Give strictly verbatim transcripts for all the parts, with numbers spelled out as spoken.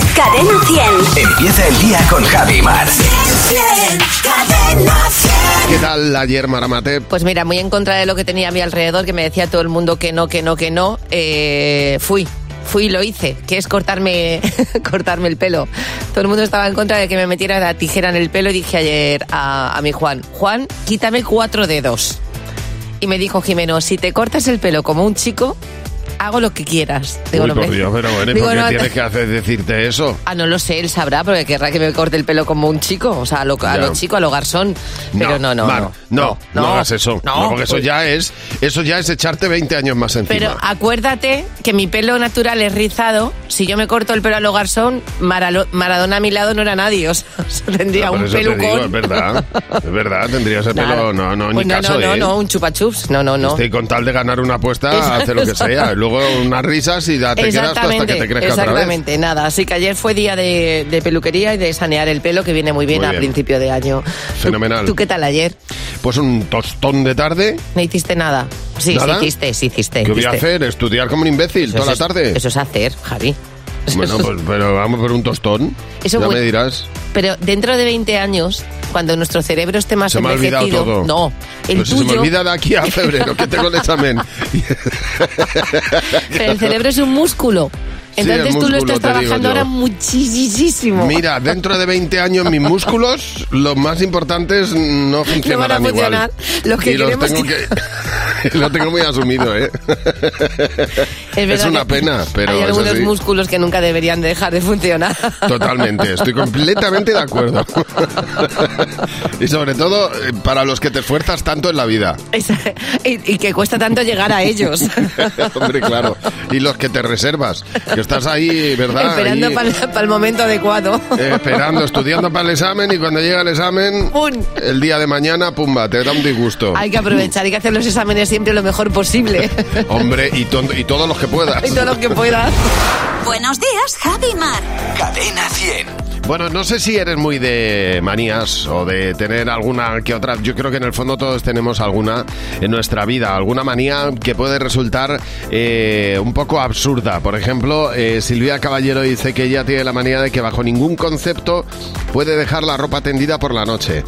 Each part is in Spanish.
Cadena cien. Empieza el día con Javi y Mar. Cadena cien. ¿Qué tal ayer, Maramate? Pues mira, muy en contra de lo que tenía a mi alrededor, que me decía todo el mundo que no, que no, que no, eh, fui. Fui y lo hice, que es cortarme cortarme el pelo. Todo el mundo estaba en contra de que me metiera la tijera en el pelo y dije ayer a, a mi Juan, Juan, quítame cuatro dedos. Y me dijo Jimeno, si te cortas el pelo como un chico, hago lo que quieras. Digo, Uy, no, por me... Dios, pero bueno, Digo, ¿por qué no, tienes que hacer decirte eso? Ah, no lo sé, él sabrá, porque querrá que me corte el pelo como un chico, o sea, a lo, a lo chico, a lo garzón. Pero no, no, Mar, no, no, no, no, no hagas eso. No, No, porque eso pues- ya es, eso ya es echarte veinte años más encima. Pero acuérdate que mi pelo natural es rizado. Si yo me corto el pelo a lo garzón, Maralo- Maradona a mi lado no era nadie. O sea, tendría No, por un eso te pelucón. digo, es verdad, es verdad, tendría ese Nada. pelo, no, no, Pues ni no, caso, no, no, ¿eh? no, un chupachups. No, no, no. Este, con tal de ganar una apuesta, Exacto. hace lo que sea. Y luego unas risas y ya te quedas hasta que te crezca otra vez. Exactamente, nada. Así que ayer fue día de, de peluquería y de sanear el pelo, que viene muy bien Muy a bien. principio de año. Fenomenal. ¿Tú, ¿Tú qué tal ayer? Pues un tostón de tarde. ¿No hiciste nada? Sí, ¿Nada? sí hiciste, sí hiciste. ¿Qué voy a hiciste. hacer? ¿Estudiar como un imbécil Eso toda la es- tarde? Eso es hacer, Javi. Bueno, pues, pero vamos por un tostón. Eso ya fue- me dirás. Pero dentro de veinte años, cuando nuestro cerebro esté más Se me ha olvidado envejecido... todo. No, el Pues si se me tuyo... olvida de aquí a febrero que tengo el examen. Pero el cerebro es un músculo. Sí, Entonces el tú lo músculo, estás te digo trabajando yo. ahora muchísimo. Mira, dentro de veinte años mis músculos, los más importantes, no funcionarán funcionar. igual. Los que y los queremos tengo que... Lo tengo muy asumido, ¿eh? Es, verdad una que pena, pero hay es algunos así. músculos que nunca deberían dejar de funcionar. Totalmente, estoy completamente de acuerdo. Y sobre todo, eh, para los que te esfuerzas tanto en la vida. Esa- y, y que cuesta tanto llegar a ellos. Hombre, claro. Y los que te reservas, que estás ahí, ¿verdad? Esperando Ahí, para el momento adecuado. eh, esperando, estudiando para el examen, y cuando llega el examen, ¡Pum! el día de mañana, pumba, te da un disgusto. Hay que aprovechar, hay que hacer los exámenes siempre lo mejor posible. Hombre, y, to- y todos los que puedas. Y todo lo que puedas. Buenos días, Javi y Mar. Cadena cien. Bueno, no sé si eres muy de manías o de tener alguna que otra. Yo creo que en el fondo todos tenemos alguna en nuestra vida, alguna manía que puede resultar eh, un poco absurda. Por ejemplo, eh, Silvia Caballero dice que ella tiene la manía de que bajo ningún concepto puede dejar la ropa tendida por la noche.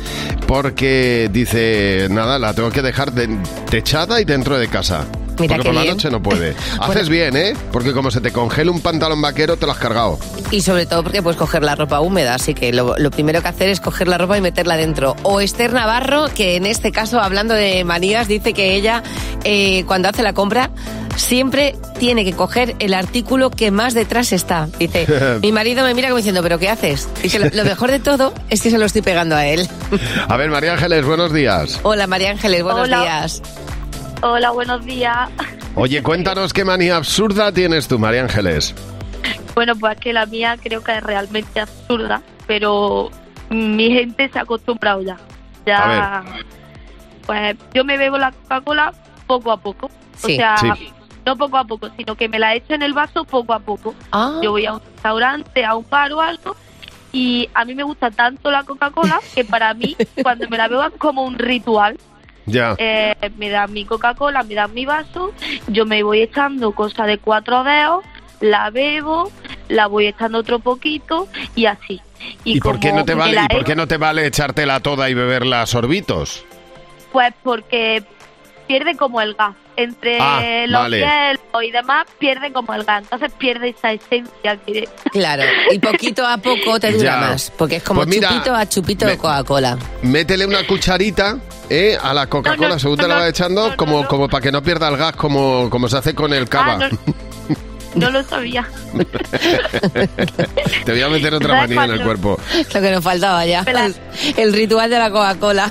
Porque dice, nada, la tengo que dejar de- techada y dentro de casa. Mira Porque qué por la bien. noche no puede. Bueno. Haces bien, ¿eh? Porque como se te congela un pantalón vaquero, te lo has cargado. Y sobre todo porque puedes coger la ropa húmeda, así que lo, lo primero que hacer es coger la ropa y meterla dentro. O Esther Navarro, que en este caso, hablando de manías, dice que ella, eh, cuando hace la compra, siempre tiene que coger el artículo que más detrás está. Dice, mi marido me mira como diciendo, ¿pero qué haces? Dice, lo, lo mejor de todo es que se lo estoy pegando a él. A ver, María Ángeles, buenos días. Hola, María Ángeles, buenos Hola. días. Hola, buenos días. Oye, cuéntanos qué manía absurda tienes tú, María Ángeles. Bueno, pues que la mía creo que es realmente absurda, pero mi gente se ha acostumbrado ya. Ya, A pues yo me bebo la Coca-Cola poco a poco. Sí. O sea, Sí. no poco a poco, sino que me la echo en el vaso poco a poco. Ah. Yo voy a un restaurante, a un bar o algo, y a mí me gusta tanto la Coca-Cola que para mí, cuando me la bebo es como un ritual. Ya. Eh, me dan mi Coca-Cola, me dan mi vaso, yo me voy echando cosa de cuatro dedos, la bebo, la voy echando otro poquito y así. ¿Y, por qué como no te me vale? la ¿Y por he- qué no te vale echártela toda y beberla a sorbitos? Pues porque pierde como el gas. Entre Ah, los vale. hielos y demás pierde como el gas. Entonces pierde esa esencia que... Claro, y poquito a poco te dura Ya. más, porque es como Pues mira, chupito a chupito me- de Coca-Cola. Métele una cucharita eh, a la Coca-Cola, No, no, según te no, la no, vas echando, no, como, no. como para que no pierda el gas, como, como se hace con el cava. Ah, no, no lo sabía. Te voy a meter otra ¿Sabes manía en el cuándo? cuerpo. Lo que nos faltaba ya, Espera. el, el ritual de la Coca-Cola.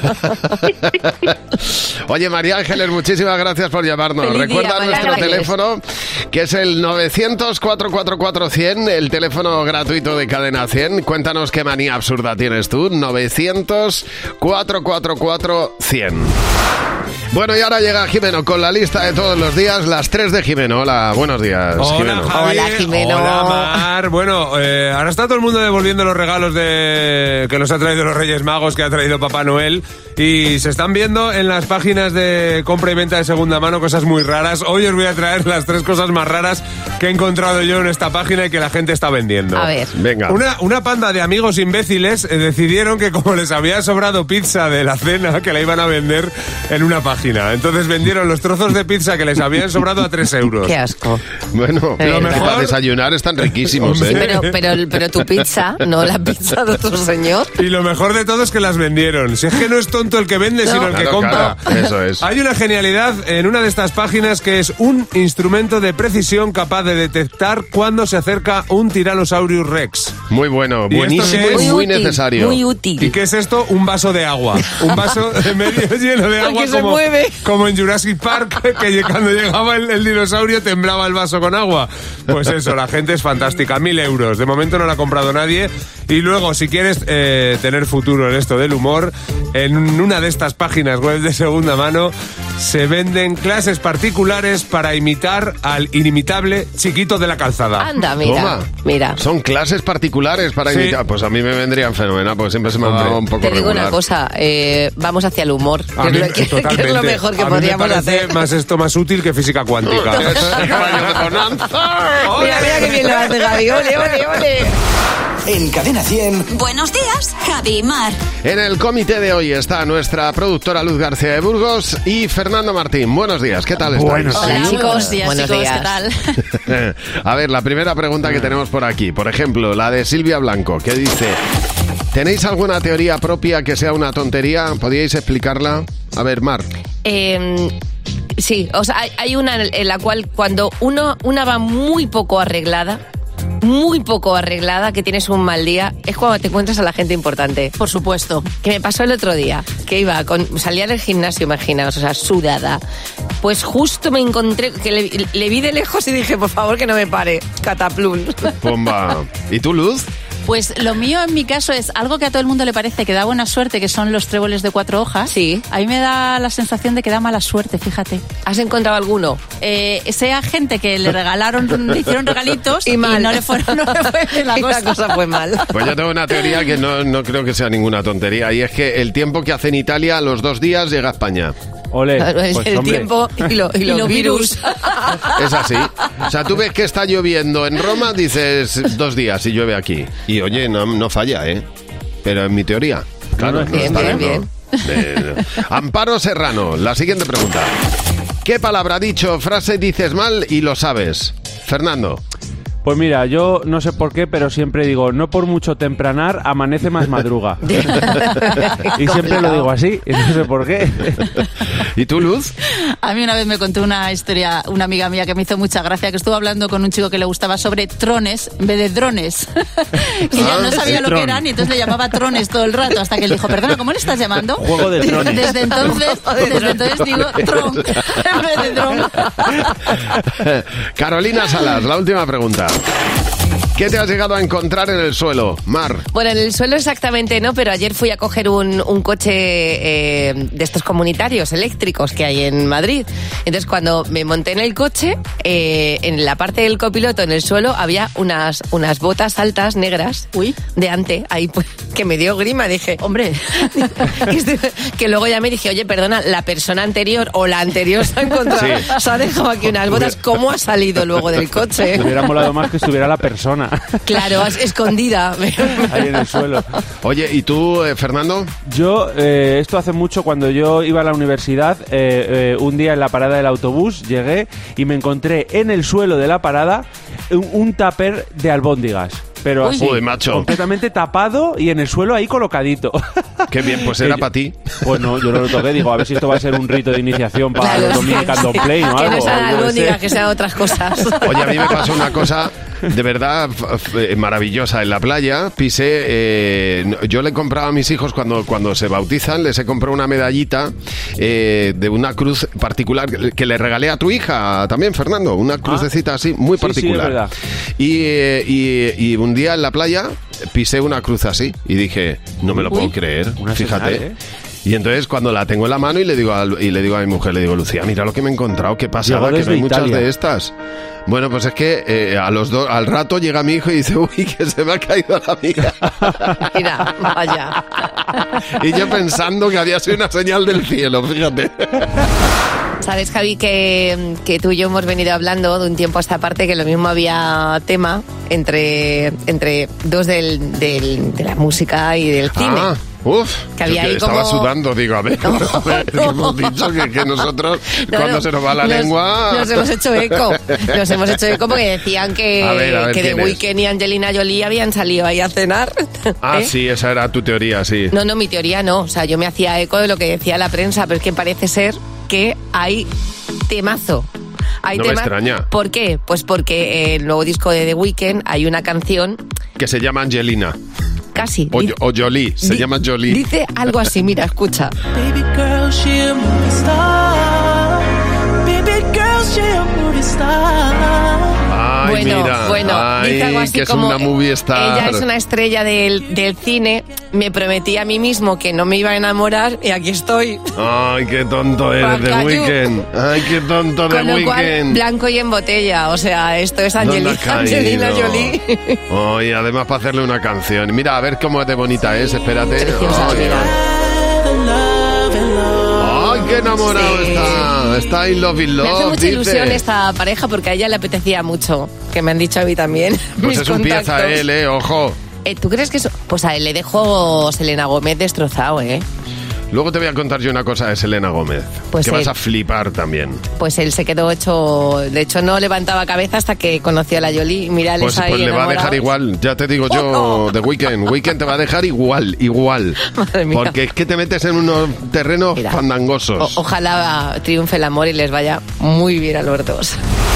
Oye, María Ángeles, muchísimas gracias por llamarnos. Feliz día, Recuerda María nuestro Ángeles. teléfono, que es el novecientos, cuatrocientos cuarenta y cuatro, cien, el teléfono gratuito de Cadena cien. Cuéntanos qué manía absurda tienes tú. novecientos, cuatrocientos cuarenta y cuatro, cien. Bueno, y ahora llega Jimeno con la lista de todos los días, las tres de Jimeno. Hola, buenos días, Hola, Jimeno. Javi. Hola, Jimeno. Hola, Mar. Bueno, eh, ahora está todo el mundo devolviendo los regalos de que nos ha traído los Reyes Magos, que ha traído Papá Noel. Y se están viendo en las páginas de compra y venta de segunda mano cosas muy raras. Hoy os voy a traer las tres cosas más raras que he encontrado yo en esta página y que la gente está vendiendo. A ver. Venga. Una, una panda de amigos imbéciles eh, decidieron que como les había sobrado pizza de la cena, que la iban a vender en una página. Entonces vendieron los trozos de pizza que les habían sobrado a tres euros. Qué asco. Bueno, Eh, lo mejor mejor- para desayunar están riquísimos, Sí, ¿eh? pero, pero, pero tu pizza, no la pizza de otro señor. Y lo mejor de todo es que las vendieron. Si es que no es tonto el que vende, No. sino el que Claro, compra. claro, eso es. Hay una genialidad en una de estas páginas que es un instrumento de precisión capaz de detectar cuando se acerca un Tyrannosaurus Rex. Muy bueno, ¿Y esto buenísimo qué y es? muy útil, necesario. Muy útil. ¿Y qué es esto? Un vaso de agua. Un vaso medio lleno de agua Porque se como, mueve. como en Jurassic Park, que cuando llegaba el, el dinosaurio temblaba el vaso con agua. Pues eso, la gente es fantástica. Mil euros. De momento no la ha comprado nadie. Y luego, si quieres eh, tener futuro en esto del humor, en una de estas páginas web de segunda mano se venden clases particulares para imitar al inimitable Chiquito de la Calzada. Anda, mira. Toma. Mira. Son clases particulares para Sí. imitar. Pues a mí me vendrían fenomenal, porque siempre se me ha Hombre, dado un poco Te digo regular. una cosa, eh, vamos hacia el humor, A que, mí, es lo, que- que es lo totalmente. mejor que A mí me podríamos parece hacer. más esto más útil que física cuántica. Rayo de bonanza. Mira, mira qué bien lo hace Javi. Ole, ole, ole. En Cadena cien. Buenos días, Javi y Mar. En el comité de hoy está nuestra productora Luz García de Burgos y Fernando Martín. Buenos días, ¿qué tal estáis? Buenos Hola, días. chicos. Buenos días, Buenos chicos, días. ¿qué tal? A ver, la primera pregunta que tenemos por aquí, por ejemplo, la de Silvia Blanco, que dice: ¿tenéis alguna teoría propia que sea una tontería? ¿Podríais explicarla? A ver, Mar. Eh, sí, o sea, hay, hay una en la cual cuando uno una va muy poco arreglada, muy poco arreglada, que tienes un mal día, es cuando te encuentras a la gente importante. Por supuesto. Que me pasó el otro día, que iba con, salía del gimnasio, imaginaos, o sea, sudada. Pues justo me encontré, que le, le vi de lejos y dije, por favor, que no me pare, cataplum. Pomba. ¿Y tú, Luz? Pues lo mío en mi caso es algo que a todo el mundo le parece que da buena suerte, que son los tréboles de cuatro hojas. Sí. A mí me da la sensación de que da mala suerte, fíjate. ¿Has encontrado alguno? Eh, sea gente que le regalaron, le hicieron regalitos Y mal. no le fueron, no le fue bien la Y cosa. la cosa fue mal. Pues yo tengo una teoría que no, no creo que sea ninguna tontería, y es que el tiempo que hace en Italia, a los dos días llega a España. Ole, Es pues el hombre. tiempo y, lo- y Y los los virus. virus. Es así. O sea, tú ves que está lloviendo en Roma, dices dos días y llueve aquí. Y oye, no, no falla, ¿eh? Pero en mi teoría. Claro, no Bien, está bien, bien. Eh, Amparo Serrano, la siguiente pregunta. ¿Qué palabra, dicho, frase dices mal y lo sabes? Fernando. Pues mira, yo no sé por qué, pero siempre digo, no por mucho tempranar, amanece más madruga. Y siempre lo digo así, y no sé por qué. ¿Y tú, Luz? A mí una vez me contó una historia, una amiga mía que me hizo mucha gracia, que estuvo hablando con un chico que le gustaba sobre trones en vez de drones. Y ella Ah, no sabía el lo tron. que eran y entonces le llamaba trones todo el rato, hasta que él dijo, perdona, ¿cómo le estás llamando? Juego de trones. Desde entonces, desde entonces digo tron en vez de dron. Carolina Salas, la última pregunta. ¿Qué te has llegado a encontrar en el suelo, Mar? Bueno, en el suelo exactamente no, pero ayer fui a coger un, un coche eh, de estos comunitarios eléctricos que hay en Madrid. Entonces, cuando me monté en el coche, eh, en la parte del copiloto, en el suelo, había unas, unas botas altas negras. Uy. De ante, ahí pues, que me dio grima. Dije, Hombre, que luego ya me dije, oye, perdona, la persona anterior o la anterior se ha encontrado, Sí. se ha dejado aquí unas botas. ¿Cómo ha salido luego del coche? Me hubiera molado más que estuviera la persona Claro, es- escondida. ahí en el suelo. Oye, ¿y tú, eh, Fernando? Yo, eh, esto hace mucho, cuando yo iba a la universidad, eh, eh, un día en la parada del autobús, llegué y me encontré en el suelo de la parada un, un tupper de albóndigas. Pero Uy. así, Uy, macho. completamente tapado y en el suelo ahí colocadito. Qué bien, pues era para ti. Pues no, yo no lo toqué, digo, a ver si esto va a ser un rito de iniciación para Claro, los Dominican sí. Plain o Que algo. no sean yo qué albóndigas, sé. que sean otras cosas. Oye, a mí me pasó una cosa de verdad f- f- maravillosa en la playa. Pisé, eh, no- yo le compraba a mis hijos cuando, cuando se bautizan, les he comprado una medallita eh, de una cruz particular que- que le regalé a tu hija también, Fernando. Una crucecita así, muy Sí, sí, particular. es verdad. y, eh, y, y un día en la playa pisé una cruz así y dije, no me lo Uy, puedo creer, una fíjate. señal, ¿eh? Y entonces cuando la tengo en la mano y le digo a, y le digo a mi mujer, le digo, Lucía, mira lo que me he encontrado, qué pasada, Llegó que no hay desde muchas Italia. de estas. Bueno, pues es que eh, a los do- al rato llega mi hijo y dice, uy, que se me ha caído la mía. Mira, vaya. Y yo pensando que había sido una señal del cielo, fíjate. Sabes, Javi, que, que tú y yo hemos venido hablando de un tiempo a esta parte que lo mismo había tema entre, entre dos del, del, de la música y del cine. Ah, uf, Que había yo ahí estaba como- sudando, digo, a ver, No, a ver, que no. hemos dicho que, que nosotros, No, cuando no, se nos va la nos- lengua... Nos hemos hecho eco. Nos hemos hecho eco porque decían que, A ver, a ver, que The ¿quién es? Weeknd y Angelina Jolie habían salido ahí a cenar. Ah, ¿Eh? sí, esa era tu teoría, sí. No, no, mi teoría no. O sea, yo me hacía eco de lo que decía la prensa, pero es que parece ser que hay temazo. Hay No me tema- extraña. ¿Por qué? Pues porque en el nuevo disco de The Weeknd hay una canción Que se llama Angelina. casi. O, di- o Jolie, se di- llama Jolie. Dice algo así, mira, escucha. Baby girl, she a movie star. Baby girl, she a movie star. Ay, bueno, mira. bueno, Ay, dice algo así que es como una movie star. ella es una estrella del, del cine, me prometí a mí mismo que no me iba a enamorar y aquí estoy. Ay, qué tonto eres, The Guacayu. Weeknd. Ay, qué tonto The Con lo cual, Weeknd. blanco y en botella, o sea, esto es ¿Dónde Angelina, ha caído? Angelina Jolie. Ay, además para hacerle una canción. Mira, a ver cómo de bonita es, espérate. Preciosa, Ay, mira. ay, qué enamorado Sí. está. Está in love in love, Me hace mucha dice. ilusión esta pareja porque a ella le apetecía mucho, que me han dicho a mí también. Pues mis es un pieza contactos. él, eh, ojo. Eh, ¿Tú crees que eso? Pues a él le dejó Selena Gómez destrozado, ¿eh? Luego te voy a contar yo una cosa de Selena Gómez. Pues que él. vas a flipar también. Pues él se quedó hecho... De hecho, no levantaba cabeza hasta que conoció a la Jolie. Mira, él Pues, está ahí pues le va a dejar enamorado. igual, ya te digo yo, Oh, no. The Weeknd. Weeknd te va a dejar igual, igual. Madre mía. Porque es que te metes en unos terrenos Mira. fandangosos. O- ojalá triunfe el amor y les vaya muy bien a los dos.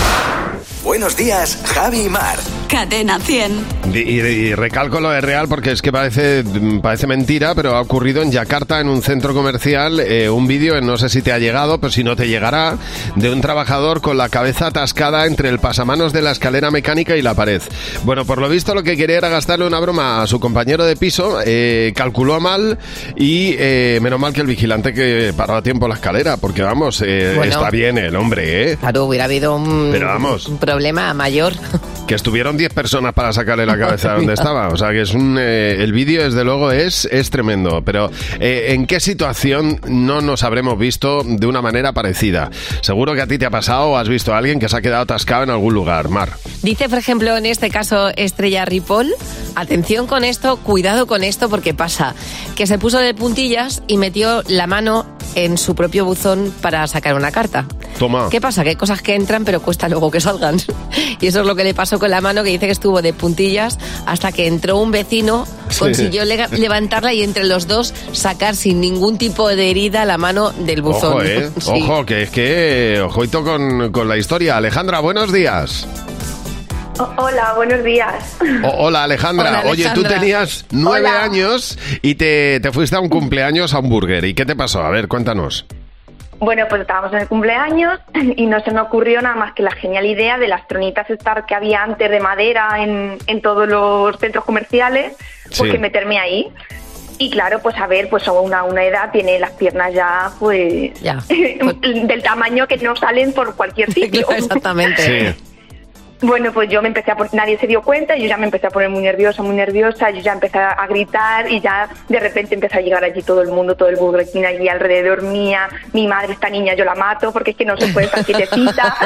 Buenos días, Javi y Mar. Cadena cien. Y, y- y recalco lo de real porque es que parece, parece mentira, pero ha ocurrido en Yakarta, en un centro comercial, eh, un vídeo, no sé si te ha llegado, pero si no te llegará, de un trabajador con la cabeza atascada entre el pasamanos de la escalera mecánica y la pared. Bueno, por lo visto lo que quería era gastarle una broma a su compañero de piso, eh, calculó mal y eh, menos mal que el vigilante que paró a tiempo la escalera, porque vamos, eh, Bueno. está bien el hombre, ¿eh? Claro, hubiera habido un, Pero vamos. un problema mayor. Que estuvieron diez personas para sacarle la cabeza de donde estaba. O sea, que es un... eh, el vídeo, desde luego, es, es tremendo. Pero, eh, ¿en qué situación no nos habremos visto de una manera parecida? Seguro que a ti te ha pasado o has visto a alguien que se ha quedado atascado en algún lugar. Mar. Dice, por ejemplo, en este caso, Estrella Ripoll, atención con esto, cuidado con esto, porque pasa que se puso de puntillas y metió la mano en su propio buzón para sacar una carta. Toma. ¿Qué pasa? Que hay cosas que entran, pero cuesta luego que salgan. Y eso es lo que le pasó con la mano, que dice que estuvo de puntillas hasta que entró un vecino, Sí. consiguió lega- levantarla y entre los dos sacar sin ningún tipo de herida la mano del buzón. Ojo, ¿eh? Sí. Ojo, que es que... Ojoito con, con la historia. Alejandra, buenos días. Oh, hola, buenos días. O- hola, Alejandra. Hola, Oye, tú Alejandra. tenías nueve Hola. años y te, te fuiste a un cumpleaños a un burger. ¿Y qué te pasó? A ver, cuéntanos. Bueno, pues estábamos en el cumpleaños y no se me ocurrió nada más que la genial idea de las tronitas estas que había antes de madera en, en todos los centros comerciales, pues Sí. que meterme ahí. Y claro, pues a ver, pues a una, una edad tiene las piernas ya, pues, Ya. del tamaño que no salen por cualquier sitio. Claro, exactamente. Sí. Bueno, pues yo me empecé a poner, nadie se dio cuenta, yo ya me empecé a poner muy nerviosa, muy nerviosa, yo ya empecé a gritar y ya de repente empezó a llegar allí todo el mundo, todo el Burger King allí alrededor mía, mi madre, esta niña yo la mato porque es que no se puede estar quietecita,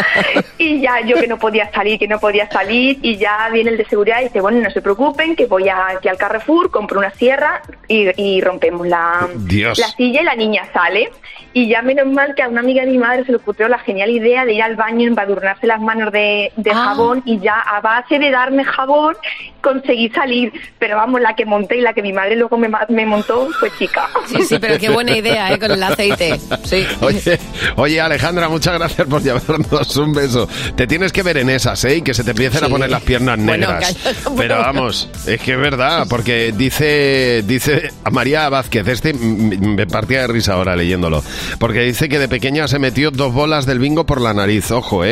y ya yo que no podía salir, que no podía salir, y ya viene el de seguridad y dice, bueno, no se preocupen, que voy a, aquí al Carrefour, compro una sierra y, y rompemos la, Dios. la silla y la niña sale. Y ya menos mal que a una amiga de mi madre se le ocurrió la genial idea de ir al baño, embadurnarse las manos de, de Ah. jabón y ya a base de darme jabón conseguí salir. Pero vamos, la que monté y la que mi madre luego me, ma- me montó fue chica. Sí, sí, pero qué buena idea, ¿eh? Con el aceite. Sí. Oye, oye, Alejandra, muchas gracias por llevarnos un beso. Te tienes que ver en esas, ¿eh? Y que se te empiecen a Sí. poner las piernas Bueno, negras. calla, Pero bueno. vamos, es que es verdad, porque dice, dice a María Vázquez, este m- me partía de risa ahora leyéndolo, porque dice que de pequeña se metió dos bolas del bingo por la nariz, ojo, ¿eh?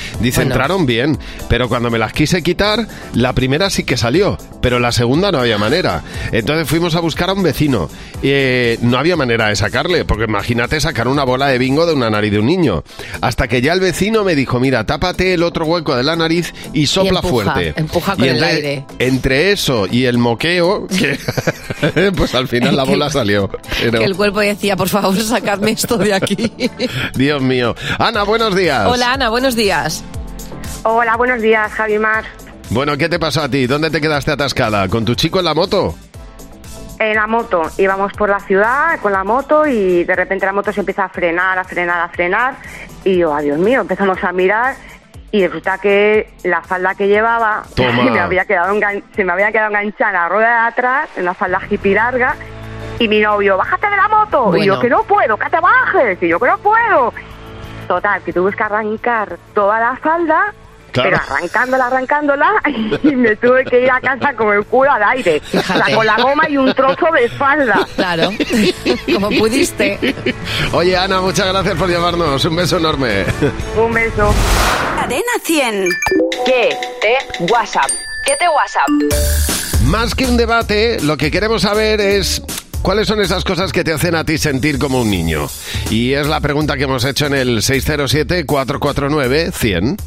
Dice, Bueno. entraron bien, pero cuando me las quise quitar, la primera sí que salió, pero la segunda no había manera. Entonces fuimos a buscar a un vecino. Eh, no había manera de sacarle, porque imagínate sacar una bola de bingo de una nariz de un niño. Hasta que ya el vecino me dijo, mira, tápate el otro hueco de la nariz y sopla empuja, fuerte. empuja con y el entre, aire. Entre eso y el moqueo, que pues al final la bola salió. Pero, Que el cuerpo decía, por favor, sacadme esto de aquí. Dios mío. Ana, buenos días. Hola, Ana, buenos días. Hola, buenos días, Javi Mar. Bueno, ¿qué te pasó a ti? ¿Dónde te quedaste atascada? ¿Con tu chico en la moto? En la moto, íbamos por la ciudad con la moto y de repente la moto se empieza a frenar, a frenar, a frenar y yo, adiós mío, empezamos a mirar y resulta que la falda que llevaba Toma. me había quedado engan- se me había quedado enganchada en la rueda de atrás, en una falda hippie larga y mi novio, bájate de la moto, Bueno. y yo que no puedo, que te bajes, y yo que no puedo. Total, que tuve que arrancar toda la falda. Claro. Pero arrancándola, arrancándola, y me tuve que ir a casa con el culo al aire. O sea, Fíjate. con la goma y un trozo de falda. Claro, como pudiste. Oye, Ana, muchas gracias por llamarnos. Un beso enorme. Un beso. Cadena cien. ¿Qué te WhatsApp? ¿Qué te WhatsApp? Más que un debate, lo que queremos saber es cuáles son esas cosas que te hacen a ti sentir como un niño. Y es la pregunta que hemos hecho en el seis cero siete, cuatro cuatro nueve, cien.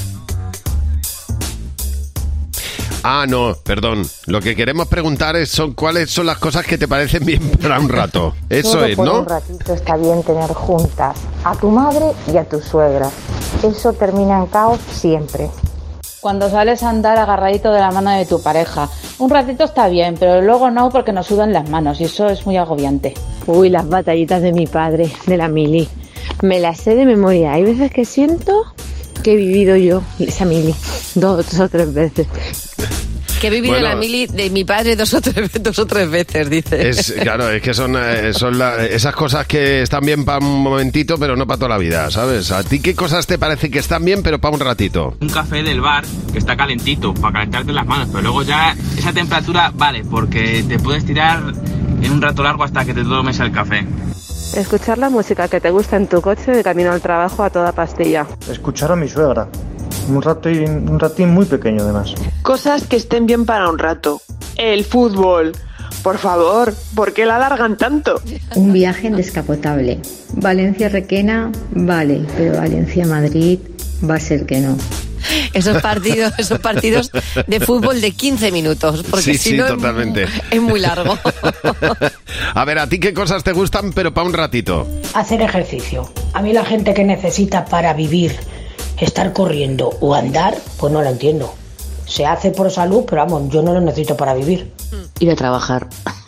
Ah, no, perdón. Lo que queremos preguntar es son cuáles son las cosas que te parecen bien para un rato. Eso Solo es, por ¿no? un ratito está bien tener juntas a tu madre y a tu suegra. Eso termina en caos siempre. Cuando sales a andar agarradito de la mano de tu pareja. Un ratito está bien, pero luego no porque nos sudan las manos y eso es muy agobiante. Uy, las batallitas de mi padre, de la mili. Me las sé de memoria. Hay veces que siento que he vivido yo esa mili dos o tres veces. Que he vivido Bueno. la mili de mi padre dos o tres, dos o tres veces, dice. Es, claro, es que son, eh, son la- esas cosas que están bien para un momentito, pero no para toda la vida, ¿sabes? ¿A ti qué cosas te parece que están bien, pero para un ratito? Un café del bar que está calentito para calentarte las manos, pero luego ya esa temperatura vale porque te puedes tirar en un rato largo hasta que te tomes el café. Escuchar la música que te gusta en tu coche de camino al trabajo a toda pastilla. Escuchar a mi suegra. Un ratín, un ratín muy pequeño además. Cosas que estén bien para un rato. El fútbol. Por favor, ¿por qué la alargan tanto? Un viaje en descapotable. Valencia-Requena, vale, pero Valencia-Madrid va a ser que no. Esos partidos, esos partidos de fútbol de quince minutos, porque Sí, si sí, no es- totalmente. es muy largo. A ver, ¿a ti qué cosas te gustan, pero para un ratito? Hacer ejercicio. A mí la gente que necesita para vivir estar corriendo o andar, pues no lo entiendo. Se hace por salud, pero vamos, yo no lo necesito para vivir. Ir a trabajar.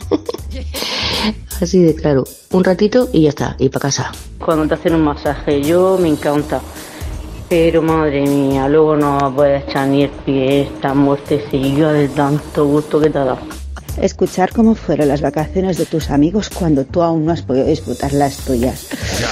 Así de claro. Un ratito y ya está, y para casa. Cuando te hacen un masaje, yo me encanta. Pero madre mía, luego no puedes echar ni el pie, esta muertecilla de tanto gusto que te da. Escuchar cómo fueron las vacaciones de tus amigos cuando tú aún no has podido disfrutar las tuyas.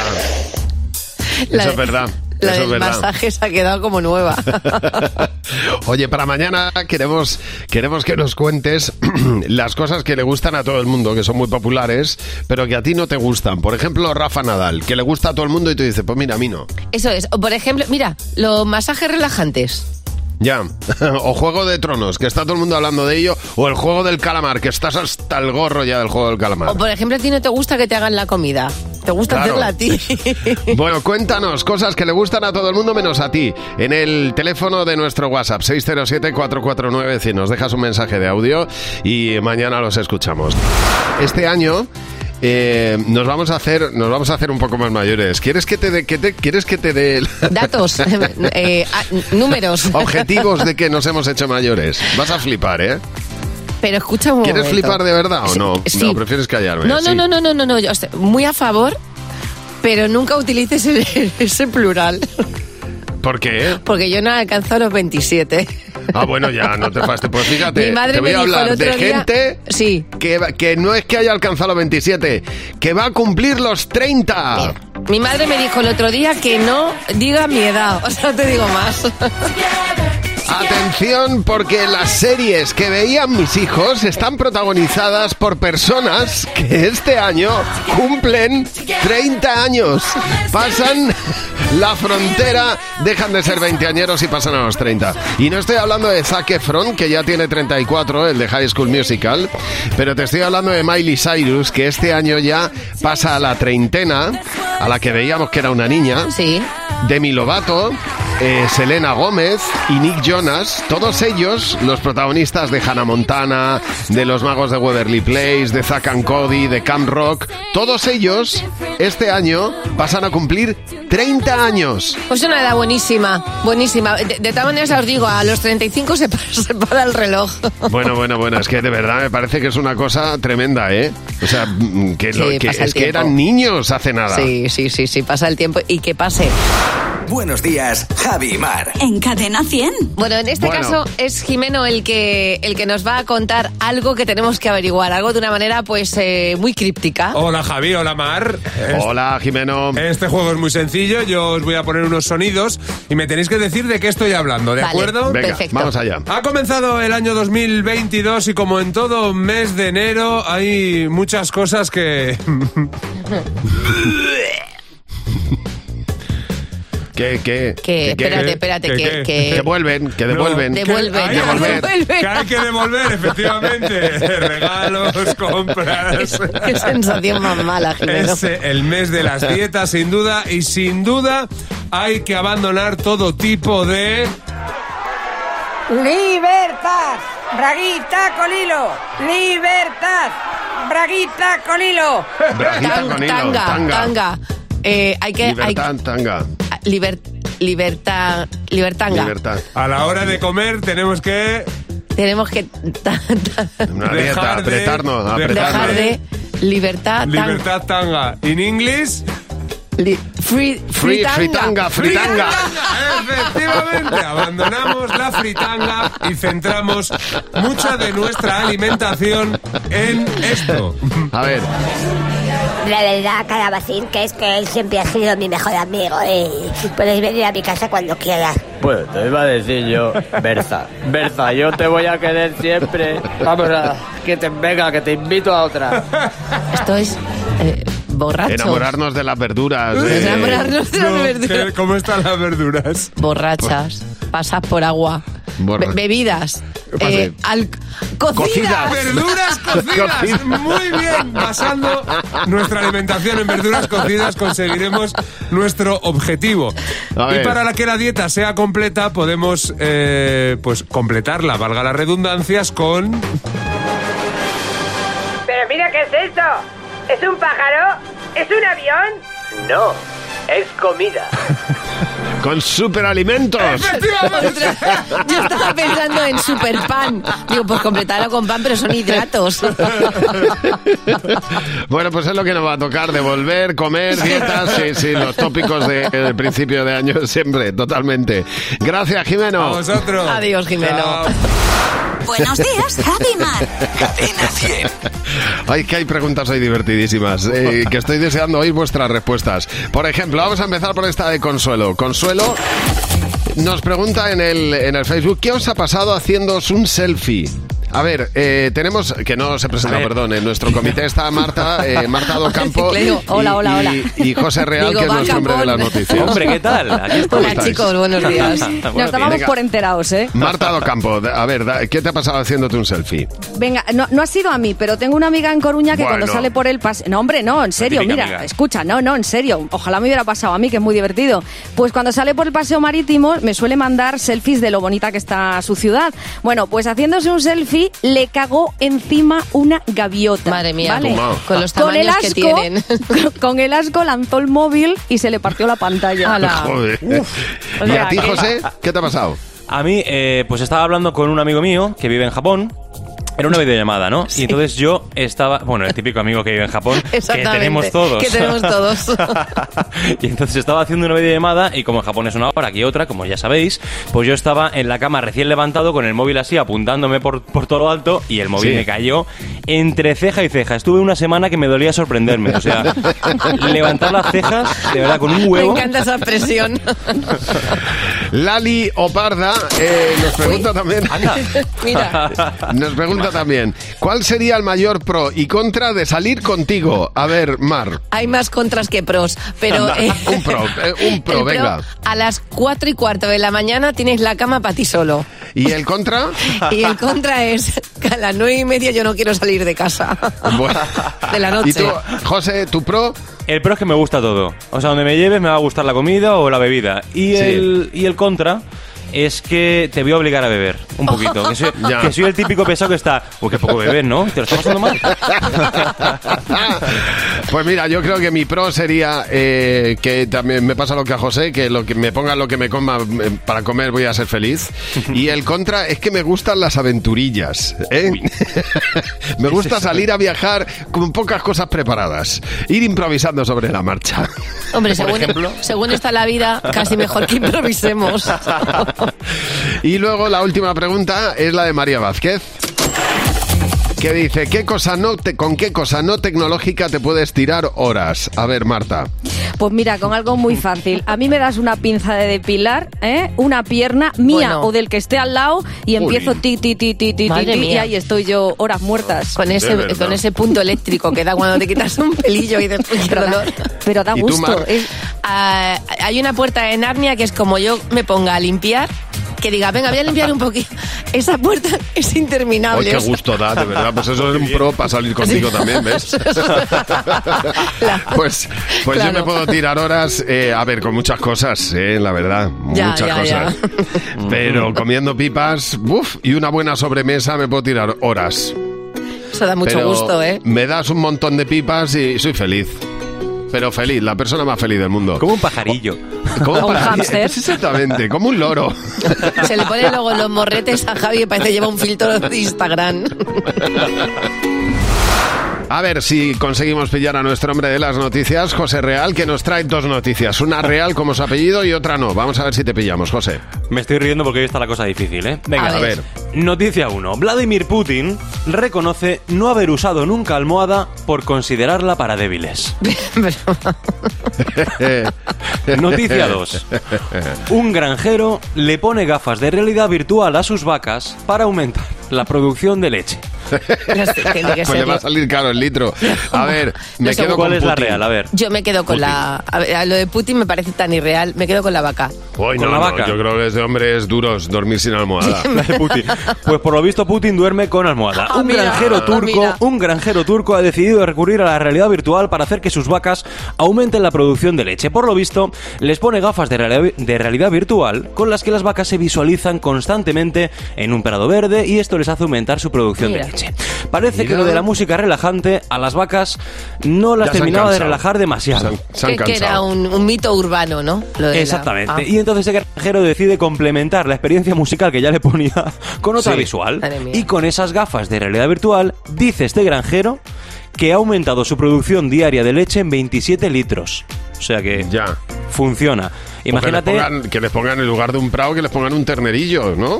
La Eso de- es verdad. La Eso del es verdad. masaje se ha quedado como nueva. Oye, para mañana queremos, queremos que nos cuentes las cosas que le gustan a todo el mundo, que son muy populares, pero que a ti no te gustan. Por ejemplo, Rafa Nadal, que le gusta a todo el mundo y tú dices, pues mira, a mí no. Eso es. O por ejemplo, mira, los masajes relajantes. Ya. O Juego de Tronos, que está todo el mundo hablando de ello, o el Juego del Calamar, que estás hasta el gorro ya del Juego del Calamar. O por ejemplo, a ti no te gusta que te hagan la comida. Te gusta Claro. hacerla a ti. Bueno, cuéntanos cosas que le gustan a todo el mundo menos a ti. En el teléfono de nuestro WhatsApp, seis cero siete, cuatro cuatro nueve, cien. Nos dejas un mensaje de audio y mañana los escuchamos. Este año eh, nos vamos a hacer nos vamos a hacer un poco más mayores. ¿Quieres que te dé que te, ¿quieres que te dé Datos, eh, ah, números. objetivos de que nos hemos hecho mayores? Vas a flipar, ¿eh? Pero escucha un ¿Quieres momento. flipar de verdad o Sí, no? sí. No, prefieres callarme. No, no, Sí. no, no, no, no, no. Yo estoy muy a favor, pero nunca utilices ese, ese plural. ¿Por qué? Porque yo no alcanzo los veintisiete. Ah, bueno, ya, no te fastes. Pues fíjate, Mi madre te voy me a dijo hablar el otro de día- gente sí. que, va- que no es que haya alcanzado los veintisiete, que va a cumplir los treinta. Mi madre me dijo el otro día que no diga mi edad. O sea, no te digo más. Atención, porque las series que veían mis hijos están protagonizadas por personas que este año cumplen treinta años. Pasan la frontera, dejan de ser veinteañeros y pasan a los treinta. Y no estoy hablando de Zac Efron, que ya tiene treinta y cuatro, el de High School Musical, pero te estoy hablando de Miley Cyrus, que este año ya pasa a la treintena, a la que veíamos que era una niña. Sí. Demi Lovato, eh, Selena Gómez y Nick Jonas, todos ellos los protagonistas de Hannah Montana, de Los Magos de Waverly Place, de Zack and Cody, de Camp Rock, todos ellos este año pasan a cumplir treinta años. Pues una edad buenísima, buenísima. De, de todas maneras os digo, a los treinta y cinco se, se para el reloj. Bueno, bueno, bueno, es que de verdad me parece que es una cosa tremenda, ¿eh? O sea, que, lo, Sí, que pasa el es que tiempo. eran niños hace nada. Sí, sí, sí, sí, pasa el tiempo y que pase. Buenos días, Javi y Mar. En Cadena cien. Bueno, en este Bueno. caso es Jimeno el que el que nos va a contar algo que tenemos que averiguar, algo de una manera pues eh, muy críptica. Hola Javi, hola Mar. Hola Jimeno. Este juego es muy sencillo, yo os voy a poner unos sonidos y me tenéis que decir de qué estoy hablando, ¿de Vale, acuerdo? Venga, perfecto. vamos allá. Ha comenzado el año dos mil veintidós y como en todo mes de enero hay muchas cosas que... Que, que, Que, espérate, espérate, ¿Qué, que, qué? que- devuelven, que devuelven. No, Devuelven. que, Devolver. Devuelven. que hay que devolver, efectivamente. Regalos, compras... Qué sensación más mala, Jimeno. Es eh, el mes de las dietas, sin duda, y sin duda hay que abandonar todo tipo de... ¡Libertad! ¡Braguita con hilo! ¡Libertad! ¡Braguita con hilo! Braguita Tan- con hilo, tanga, tanga. tanga. Eh, hay que... Libertad, hay, tanga. liber- libertad... Libertanga. Libertad. A la hora de comer tenemos que Tenemos que... ta- ta- Una Dejar dieta, de- apretarnos, dejar apretarnos. dejar de... Libertad... tan- libertad tanga. ¿En inglés? li- free, Free, fritanga, fritanga. Efectivamente, abandonamos la fritanga y centramos mucha de nuestra alimentación en esto. A ver, La verdad, Calabacín, que es que él siempre ha sido mi mejor amigo y puedes venir a mi casa cuando quieras. Pues te iba a decir yo, Berza, Berza, yo te voy a querer siempre. Vamos a, que te venga, que te invito a otra. Esto es... Eh, borracho. enamorarnos de las verduras. eh. Enamorarnos de las No, verduras. ¿qué- ¿Cómo están las verduras? Borrachas. Pasas por agua. Borra- Be- bebidas. pase? Eh, al- cocidas. Cocidas. Verduras cocidas. Cocidas. Muy bien. Basando nuestra alimentación en verduras cocidas conseguiremos nuestro objetivo. A Y ver. para la que la dieta sea completa podemos eh, pues completarla, valga las redundancias, con... Pero mira, ¿qué es esto? ¿Es un pájaro? ¿Es un avión? No, es comida. Con superalimentos. Yo estaba pensando en superpan. Digo, pues completarlo con pan, pero son hidratos. Bueno, pues es lo que nos va a tocar, devolver, comer, dietas, sí, sí, los tópicos de- del principio de año siempre, totalmente. Gracias, Jimeno. A vosotros. Adiós, Jimeno. Chao. Buenos días, Javi y Mar. Cadena cien. Ay, que hay preguntas hoy divertidísimas, eh, que estoy deseando oír vuestras respuestas. Por ejemplo, vamos a empezar por esta de Consuelo. Consuelo nos pregunta en el, en el Facebook, ¿qué os ha pasado haciéndoos un selfie? A ver, eh, tenemos, que no se presenta, A ver. perdón, en nuestro comité está Marta, eh, Marta Docampo Le digo, hola, y, hola, hola. y- y José Real, Digo, que es va, nuestro hombre de las Campón. noticias. Hombre, ¿qué tal? Aquí estoy. ¿Cómo Hola, estáis? chicos, buenos días. Buenos Nos estábamos Venga. por enterados, ¿eh? Marta Docampo, a ver, da- ¿qué te ha pasado haciéndote un selfie? Venga, no, no ha sido a mí, pero tengo una amiga en Coruña que Bueno. cuando sale por el paseo... No, hombre, no, en serio, típica mira, amiga. escucha, no, no, en serio. Ojalá me hubiera pasado a mí, que es muy divertido. Pues cuando sale por el paseo marítimo me suele mandar selfies de lo bonita que está su ciudad. Bueno, pues haciéndose un selfie le cagó encima una gaviota. Madre mía, ¿vale? Toma. con los Con el tamaños que asco, tienen. con el asco lanzó el móvil y se le partió la pantalla. Ala. Joder. o ¿Y sea, a ti, que- José? ¿Qué te ha pasado? A mí, eh, pues estaba hablando con un amigo mío que vive en Japón. Era una videollamada, ¿no? Sí. Y entonces yo estaba... Bueno, el típico amigo que vive en Japón, que Exactamente. tenemos todos. Que tenemos todos. Y entonces estaba haciendo una videollamada y como en Japón es una hora, aquí otra, como ya sabéis, pues yo estaba en la cama recién levantado con el móvil así apuntándome por, por todo lo alto y el móvil Sí. me cayó entre ceja y ceja. Estuve una semana que me dolía sorprenderme. O sea, levantar las cejas, de verdad, con un Me huevo... encanta esa expresión. Lali Oparda eh, nos pregunta Uy. también. Mira. Nos pregunta también, ¿cuál sería el mayor pro y contra de salir contigo? A ver, Mar. Hay más contras que pros, pero... Anda, eh, un pro, eh, un pro, el venga. Pro, a las cuatro y cuarto de la mañana tienes la cama para ti solo. ¿Y el contra? Y el contra es que a las nueve y media yo no quiero salir de casa. Bueno. De la noche. ¿Y tú, José, tu pro? El pro es que me gusta todo. O sea, donde me lleves me va a gustar la comida o la bebida. Y, Sí. el, y el contra es que te voy a obligar a beber un poquito. Que soy, Ya. que soy el típico pesado que está... Uy, qué poco bebes, ¿no? ¿Te lo estás pasando mal? Pues mira, yo creo que mi pro sería eh, que también me pasa lo que a José, que lo que me ponga lo que me coma eh, para comer voy a ser feliz. Y el contra es que me gustan las aventurillas, ¿eh? Me gusta salir a viajar con pocas cosas preparadas, ir improvisando sobre la marcha. Hombre, Por según, ejemplo. según está la vida, casi mejor que improvisemos. Y luego la última pregunta es la de María Vázquez, que dice, ¿qué cosa no te, ¿con qué cosa no tecnológica te puedes tirar horas? A ver, Marta. Pues mira, con algo muy fácil. A mí me das una pinza de depilar, ¿eh? Una pierna mía Bueno. o del que esté al lado y Uy. empiezo ti, ti, ti, ti, ti, Madre ti, y mía. ahí estoy yo horas muertas. Con ese, verdad. con ese punto eléctrico que da cuando te quitas un pelillo y después qué Pero da, dolor. pero da ¿Y tú, gusto. Mar? Es- Ah, hay una puerta de Narnia que es como yo me ponga a limpiar, que diga, venga, voy a limpiar un poquito. Esa puerta es ¡Ay, interminable. qué o sea, gusto da, de verdad! Pues eso es un pro para salir contigo también, ¿ves? Pues, pues Claro. yo me puedo tirar horas, eh, a ver, con muchas cosas, eh, la verdad, Ya, muchas ya, cosas. Pero comiendo pipas, uf, y una buena sobremesa me puedo tirar horas. Eso da mucho Pero gusto, ¿eh? Me das un montón de pipas y soy feliz. Pero feliz, la persona más feliz del mundo. Como un pajarillo. Como O un para- hámster. Exactamente, como un loro. Se le pone luego los morretes a Javi y parece que lleva un filtro de Instagram. A ver si conseguimos pillar a nuestro hombre de las noticias, José Real, que nos trae dos noticias. Una real como su apellido y otra no. Vamos a ver si te pillamos, José. Me estoy riendo porque hoy está la cosa difícil, ¿eh? Venga, A ver. Noticia uno. Vladimir Putin reconoce no haber usado nunca almohada por considerarla para débiles. Noticia dos. Un granjero le pone gafas de realidad virtual a sus vacas para aumentar la producción de leche. Tiene que Pues le va a ser. salir caro el litro. A ver, me No sé quedo ¿Cuál con es la Putin. real? A ver. Yo me quedo con Putin. la... A ver, a lo de Putin me parece tan irreal. Me quedo con la vaca. Uy, ¿Con no, la no, vaca? yo creo que es de hombres duros dormir sin almohada. La de Putin. Pues por lo visto Putin duerme con almohada. Ah, Un mira, granjero ah, turco, mira. un granjero turco ha decidido recurrir a la realidad virtual para hacer que sus vacas aumenten la producción de leche. Por lo visto, les pone gafas de realidad, de realidad virtual con las que las vacas se visualizan constantemente en un prado verde y esto les hace aumentar su producción Mira. de leche. Parece Mira. que lo de la música relajante a las vacas no las Ya se han terminaba de cansado. relajar demasiado. Se han, se han Que, que era cansado. un, un mito urbano, ¿no? Lo de la- Exactamente. Ah. Y entonces el granjero decide complementar la experiencia musical que ya le ponía con otra Sí. visual. Madre mía. Y con esas gafas de realidad virtual, dice este granjero que ha aumentado su producción diaria de leche en veintisiete litros. O sea que Ya. funciona. O que les Imagínate... pongan- que les pongan en lugar de un prado, que les pongan un ternerillo, ¿no?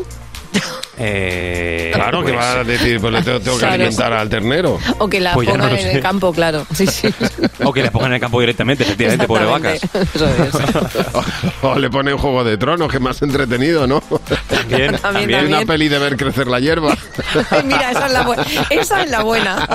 eh, Claro, que pues, va a decir, pues le tengo, tengo que Claro. alimentar al ternero. O que la Pues ya pongan no lo en sé. el campo, claro. Sí, sí. O que le pongan en el campo directamente, efectivamente, pobre vacas. Exactamente. Eso es. O, o le ponen Juego de Tronos, que es más entretenido, ¿no? También, También, Y también. una peli de ver crecer la hierba. Ay, mira, esa es la buena. Esa es la buena.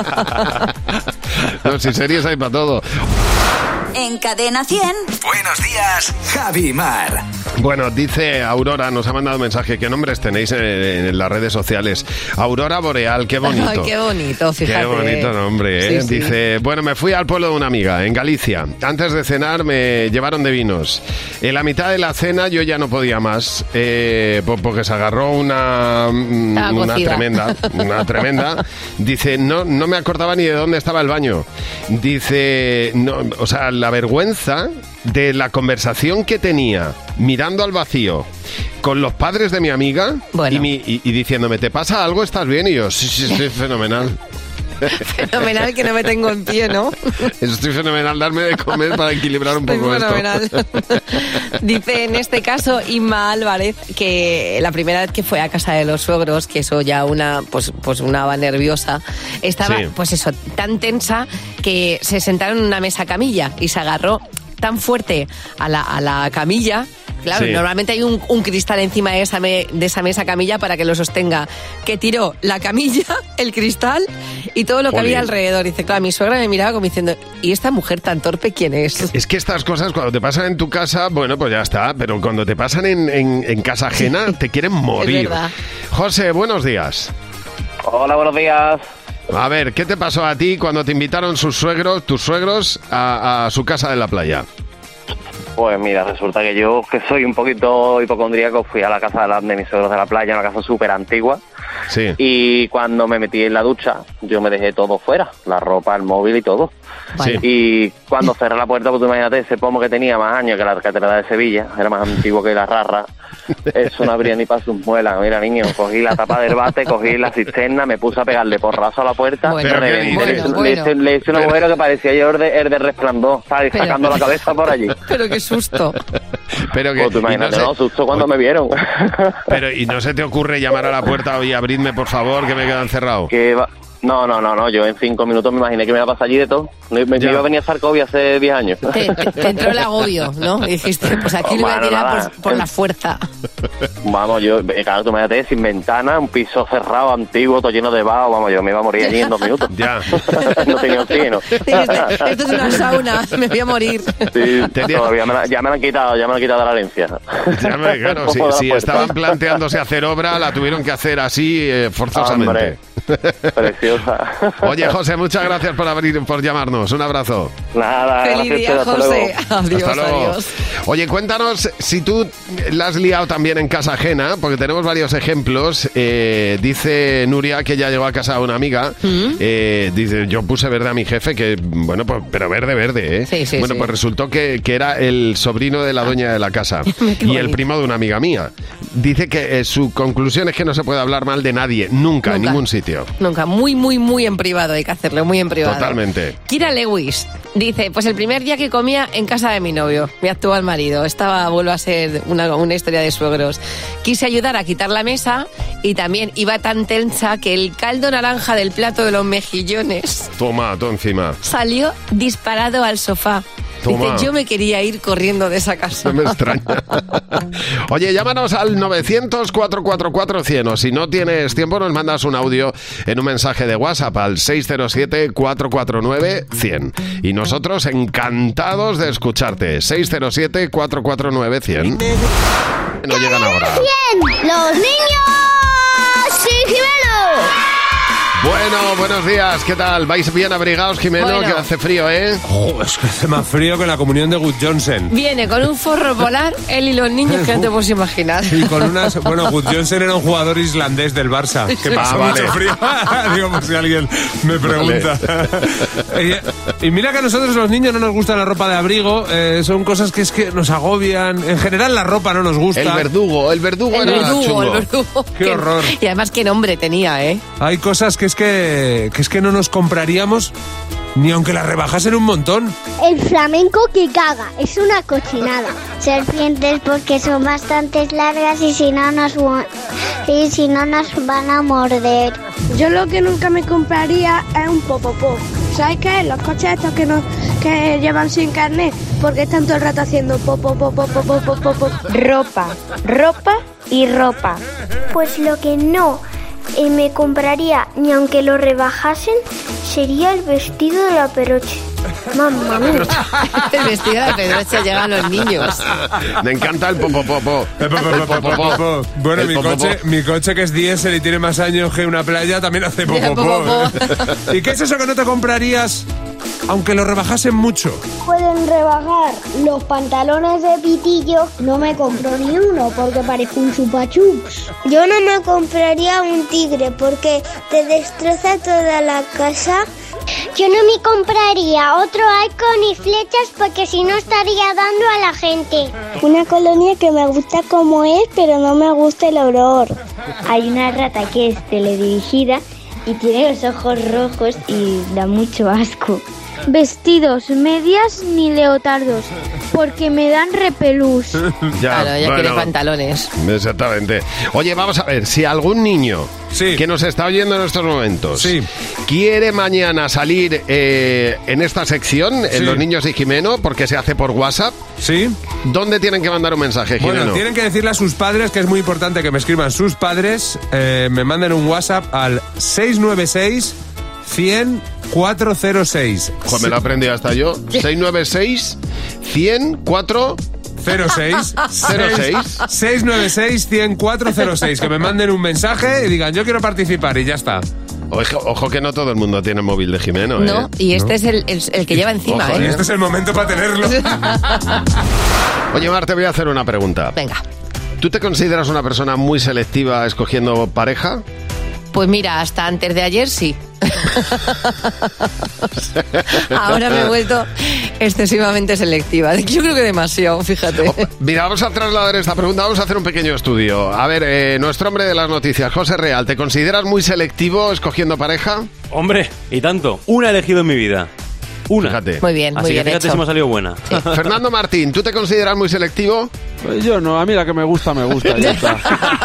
No, si series hay para todo. En Cadena cien. Buenos días, Javi y Mar. Bueno, dice Aurora, nos ha mandado un mensaje. ¿Qué nombres tenéis en, en las redes sociales? Aurora Boreal, qué bonito. Ay, qué bonito, fíjate. Qué bonito nombre, ¿eh? Sí, sí. Dice, bueno, me fui al pueblo de una amiga, en Galicia. Antes de cenar me llevaron de vinos. En la mitad de la cena yo ya no podía más, eh, po- porque se agarró una, mm, Estaba una cocida. tremenda, una tremenda. Dice, no, no me acordaba ni de dónde estaba el baño. Dice, no, o sea, la vergüenza de la conversación que tenía mirando al vacío con los padres de mi amiga Bueno. y, mi- y- y diciéndome, ¿te pasa algo? ¿Estás bien? Y yo, sí, sí, estoy fenomenal. Fenomenal que no me tengo en pie, ¿no? Estoy fenomenal, darme de comer para equilibrar un Estoy poco fenomenal. esto. Dice en este caso Inma Álvarez que la primera vez que fue a casa de los suegros, que eso ya una, pues, pues una va nerviosa, estaba Sí. pues eso, tan tensa que se sentaron en una mesa camilla y se agarró tan fuerte a la, a la camilla claro, Sí. normalmente hay un, un cristal encima de esa, me- de esa mesa camilla para que lo sostenga. Que tiró la camilla, el cristal y todo lo que Jolín. había alrededor. Dice, claro, mi suegra me miraba como diciendo, ¿y esta mujer tan torpe quién es? Es que estas cosas cuando te pasan en tu casa, bueno, pues ya está, pero cuando te pasan en, en- en casa ajena, te quieren morir. Es verdad. José, buenos días. Hola, buenos días. A ver, ¿qué te pasó a ti cuando te invitaron sus suegros, tus suegros, a, a su casa de la playa? Pues mira, resulta que yo, que soy un poquito hipocondríaco, fui a la casa de, la, de mis suegros de la playa, una casa súper antigua, Sí. y cuando me metí en la ducha, yo me dejé todo fuera, la ropa, el móvil y todo. Sí. Y cuando cerré la puerta, pues tú imagínate, ese pomo que tenía más años que la Catedral de Sevilla, era más antiguo que la Rarra, eso no abría ni para sus muelas. Mira, niño, cogí la tapa del bate, cogí la cisterna, me puse a pegarle porrazo a la puerta, Bueno, y reventé. bueno, le, hice- bueno. le hice, le hice un Pero- agujero que parecía yo el de, el de Resplandor, ¿sabes? Pero- Sacando la cabeza por allí. Pero qué susto. Pero que Pues tú y no imagínate, se- no, susto cuando me vieron. Pero ¿y no se te ocurre llamar a la puerta y abridme por favor que me quedo encerrado? Que va- No, no, no, no, yo en cinco minutos me imaginé que me iba a pasar allí de todo. Me, me Ya. iba a venir a Sarkovia hace diez años. Te, te- te entró el agobio, ¿no? Y dijiste, pues aquí lo voy a Bueno, tirar nada. por, por la fuerza. Vamos, yo, eh, claro, tú imagínate, sin ventana, un piso cerrado, antiguo, todo lleno de vaho, vamos, yo me iba a morir allí en dos minutos. Ya. No tenía oxígeno. Dijiste, esto es una sauna, me voy a morir. Sí, Tenía- todavía me la- ya me la han quitado, ya me la han quitado de la herencia. Ya me- claro, si, Como de la si puerta. estaban planteándose hacer obra, la tuvieron que hacer así eh, forzosamente. Hombre, preciosa. Oye, José, muchas gracias por abrir, por llamarnos. Un abrazo. Nada, Feliz gracias día, a ustedes, hasta José. luego. Adiós, Hasta luego. adiós. Oye, cuéntanos si tú la has liado también en casa ajena, porque tenemos varios ejemplos. Eh, dice Nuria que ya llegó a casa de una amiga. ¿Mm? Eh, dice, yo puse verde a mi jefe, que bueno, pues, pero verde, verde, ¿eh? Sí, sí, bueno, sí. pues resultó que, que era el sobrino de la dueña de la casa y el primo de una amiga mía. Dice que eh, su conclusión es que no se puede hablar mal de nadie, nunca, en Nunca. ningún sitio. Nunca, muy, muy, muy en privado hay que hacerlo, muy en privado. Totalmente. Kira Lewis dice, pues el primer día que comía en casa de mi novio, mi actual marido, estaba, vuelvo a ser una, una historia de suegros, quise ayudar a quitar la mesa y también iba tan tensa que el caldo naranja del plato de los mejillones Toma, tú encima. salió disparado al sofá. Toma. Dice, yo me quería ir corriendo de esa casa. No me extraña. Oye, llámanos al novecientos, cuatrocientos cuarenta y cuatro, cien o si no tienes tiempo nos mandas un audio en un mensaje de WhatsApp al seis cero siete, cuatro cuatro nueve, cien. Y nosotros encantados de escucharte. seis cero siete, cuatro cuatro nueve, cien. No llegan ahora. ¡Los niños! ¡Sí, Jimeno! Bueno, buenos días. ¿Qué tal? ¿Vais bien abrigados, Jimeno? Bueno. Que hace frío, ¿eh? Oh, es que hace más frío que la comunión de Good Johnson. Viene con un forro polar, él y los niños que no te puedes imaginar. Y con unas... Bueno, Good Johnson era un jugador islandés del Barça, que Sí. pasó Ah, vale. mucho frío. Digo, por si alguien me pregunta. y, y mira que a nosotros los niños no nos gusta la ropa de abrigo, eh, son cosas que es que nos agobian. En general la ropa no nos gusta. El verdugo, el verdugo El era verdugo, chungo. el verdugo. Qué Que- horror. Y además qué nombre tenía, ¿eh? Hay cosas que es que, que es que no nos compraríamos ni aunque las rebajasen un montón. El flamenco que caga, es una cochinada. Serpientes porque son bastante largas y si no nos gu- y si no nos van a morder. Yo lo que nunca me compraría es un popopó. ¿Sabes qué? Los coches estos que no que llevan sin carnet, porque están todo el rato haciendo popo, popo, popo, popo, popo. Ropa, ropa y ropa. Pues lo que no eh, me compraría, ni aunque lo rebajasen, sería el vestido de la Peroche. Mamma mía. El vestido de la Pedroche llegan los niños. Me encanta el popopopo. El popopopo. Bueno, El mi popopo. coche, mi coche que es diésel y tiene más años que una playa también hace popopo. ¿Y qué es eso que no te comprarías aunque lo rebajasen mucho? Pueden rebajar los pantalones de pitillo. No me compro ni uno porque parezco un chupachups. Yo no me compraría un tigre porque te destroza toda la casa. Yo no me compraría otro halcón y flechas porque si no estaría dando a la gente. Una colonia que me gusta como es, pero no me gusta el olor. Hay una rata que es teledirigida y tiene los ojos rojos y da mucho asco. vestidos, medias ni leotardos, porque me dan repelús. Ya, Claro, ella quiere pantalones. Exactamente. Oye, vamos a ver, si algún niño que nos está oyendo en estos momentos quiere mañana salir eh, en esta sección, en Sí. Los Niños y Jimeno, porque se hace por WhatsApp, ¿sí? ¿Dónde tienen que mandar un mensaje, Jimeno? Bueno, tienen que decirle a sus padres, que es muy importante que me escriban sus padres, eh, me manden un WhatsApp al seis nueve seis, cien, cuatrocientos seis. Pues me lo he aprendido hasta yo. seis nueve seis, cien, cuatro... cero seis cero seis seis nueve seis, cien, cuatrocientos seis. Que me manden un mensaje y digan, yo quiero participar, y ya está. Ojo, ojo que no todo el mundo tiene móvil de Jimeno, ¿eh? No, y este es el, el- el que lleva encima, Ojo, ¿eh? Y este es el momento para tenerlo. Oye, Mar, te voy a hacer una pregunta. Venga. ¿Tú te consideras una persona muy selectiva escogiendo pareja? Pues mira, hasta antes de ayer sí. Ahora me he vuelto excesivamente selectiva. Yo creo que demasiado, fíjate. Mira, vamos a trasladar esta pregunta, vamos a hacer un pequeño estudio. A ver, eh, nuestro hombre de las noticias, José Real, ¿te consideras muy selectivo escogiendo pareja? Hombre, y tanto. Una he elegido en mi vida. Una. Fíjate. Muy bien, muy Así que bien fíjate hecho. si me ha salido buena. Fernando Martín, ¿tú te consideras muy selectivo? Pues yo no, a mí la que me gusta, me gusta, ya está.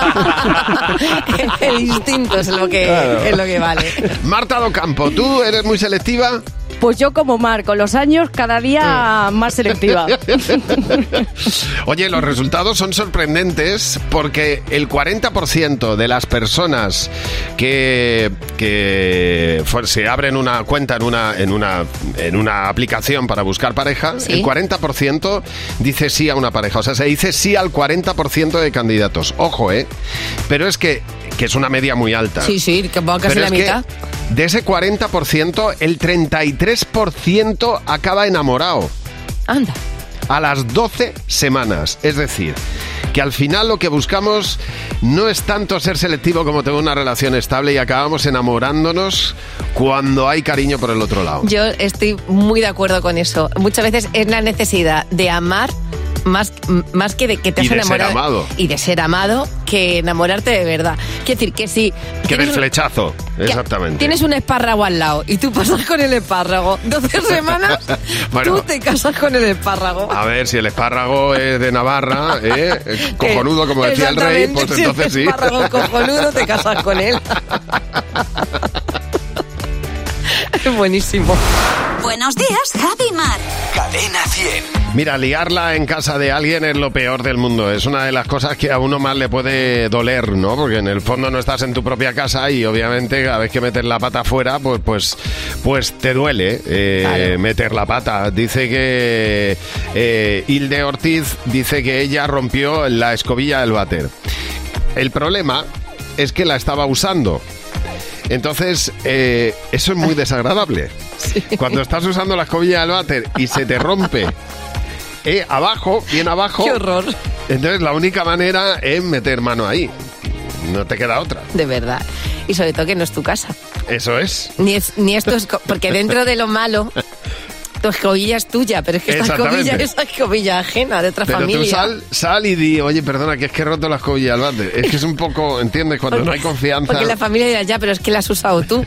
El instinto es lo que, Claro. es lo que vale. Marta Docampo, ¿tú eres muy selectiva? Pues yo como Mar, con los años cada día más selectiva. Oye, los resultados son sorprendentes porque el cuarenta por ciento de las personas que, que fue- se abren una cuenta en una, en, una, en una aplicación para buscar pareja, Sí. el cuarenta por ciento dice sí a una pareja. O sea, se dice sí al cuarenta por ciento de candidatos. Ojo, ¿eh? Pero es que, que es una media muy alta. Sí, sí, que va casi Pero la es que mitad. de ese cuarenta por ciento, el treinta y tres por ciento acaba enamorado. Anda. A las doce semanas. Es decir, que al final lo que buscamos no es tanto ser selectivo como tener una relación estable y acabamos enamorándonos cuando hay cariño por el otro lado. Yo estoy muy de acuerdo con eso. Muchas veces es la necesidad de amar más, más que de que te Y has de ser enamorado. amado. Y de ser amado que enamorarte de verdad. Quiero decir que si Que del tienes- flechazo, que exactamente. tienes un espárrago al lado y tú pasas con el espárrago doce semanas, Bueno. tú te casas con el espárrago. A ver, si el espárrago es de Navarra, ¿eh? Eh, cojonudo, como decía el rey, Exactamente, pues si entonces el sí. espárrago cojonudo, te casas con él. Es buenísimo. Buenos días, Javi y Mar. Cadena cien. Mira, liarla en casa de alguien es lo peor del mundo. Es una de las cosas que a uno más le puede doler, ¿no? Porque en el fondo no estás en tu propia casa y obviamente cada vez que metes la pata afuera, pues, pues, pues te duele eh, Claro. meter la pata. Dice que eh, Hilde Ortiz dice que ella rompió la escobilla del váter. El problema es que la estaba usando. Entonces, eh, eso es muy desagradable. Cuando estás usando la escobilla del váter y se te rompe eh, abajo, bien abajo. Qué horror. Entonces, la única manera es meter mano ahí. No te queda otra. De verdad. Y sobre todo que no es tu casa. Eso es. Ni es, ni es tu esco- porque dentro de lo malo, tu escobilla es tuya, pero es que esta Exactamente. escobilla es escobilla ajena, de otra Pero familia. tú sal, sal y di, oye, perdona, que es que he roto la escobilla del váter. Es que es un poco, ¿entiendes? Cuando no hay confianza. Porque la familia dirá, ya, pero es que la has usado tú.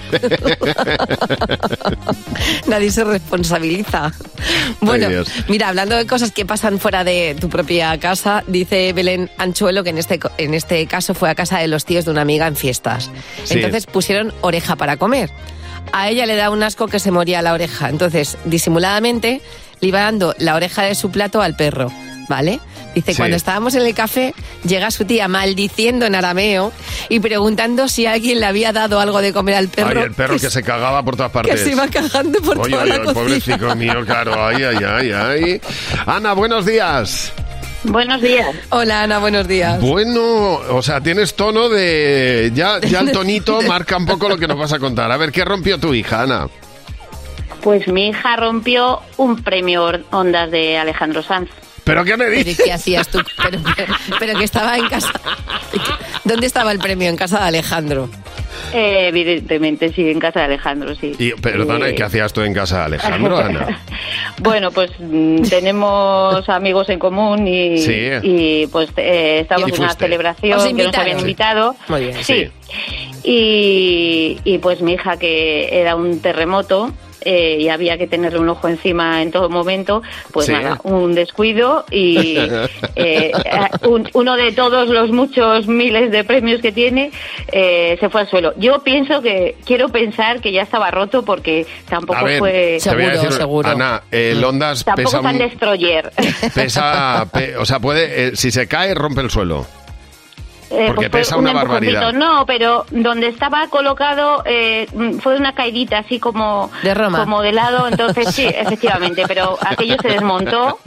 Nadie se responsabiliza. Bueno, Ay, Dios. mira, hablando de cosas que pasan fuera de tu propia casa, dice Belén Anchuelo que en este, co- en este caso fue a casa de los tíos de una amiga en fiestas. Sí. Entonces pusieron oreja para comer. A ella le da un asco que se moría la oreja. Entonces, disimuladamente, le iba dando la oreja de su plato al perro, ¿vale? Dice, Sí. cuando estábamos en el café, llega su tía maldiciendo en arameo y preguntando si alguien le había dado algo de comer al perro. Ay, el perro que se cagaba por todas partes. Que se iba cagando por Oye, toda oye, la el cocina. pobrecito mío, claro. Ay, ay, ay, ay. Ana, buenos días. Buenos días. Hola, Ana, buenos días. Bueno, o sea, tienes tono de... Ya, ya el tonito marca un poco lo que nos vas a contar. A ver, ¿qué rompió tu hija, Ana? Pues mi hija rompió un premio Ondas de Alejandro Sanz. ¿Pero qué me ¿Pero dices? qué hacías tú? Pero, pero- pero que estaba en casa... ¿Dónde estaba el premio? En casa de Alejandro. Eh, evidentemente, sí, en casa de Alejandro, sí. Y, perdona, ¿y Eh, qué hacías tú en casa de Alejandro, Ana? Bueno, pues mm, tenemos amigos en común y, Sí. y pues eh, estábamos ¿Y en una fuiste? celebración Os que nos invitaron. habían invitado. Muy bien. Sí. Y, y pues mi hija, que era un terremoto, eh, y había que tenerle un ojo encima en todo momento, pues Sí. nada, un descuido y eh, un- uno de todos los muchos miles de premios que tiene eh, se fue al suelo. Yo pienso que, quiero pensar que ya estaba roto porque tampoco A ver, fue... te voy a decir, Ana, el Ondas Tampoco pesa, tan un- destroyer. pesa pe- o sea, puede, eh, si se cae, rompe el suelo. Eh, Porque pues pesa fue un una empujoncito. barbaridad. No, pero donde estaba colocado eh, fue una caidita así como de Roma. como de lado, entonces sí, efectivamente, pero aquello se desmontó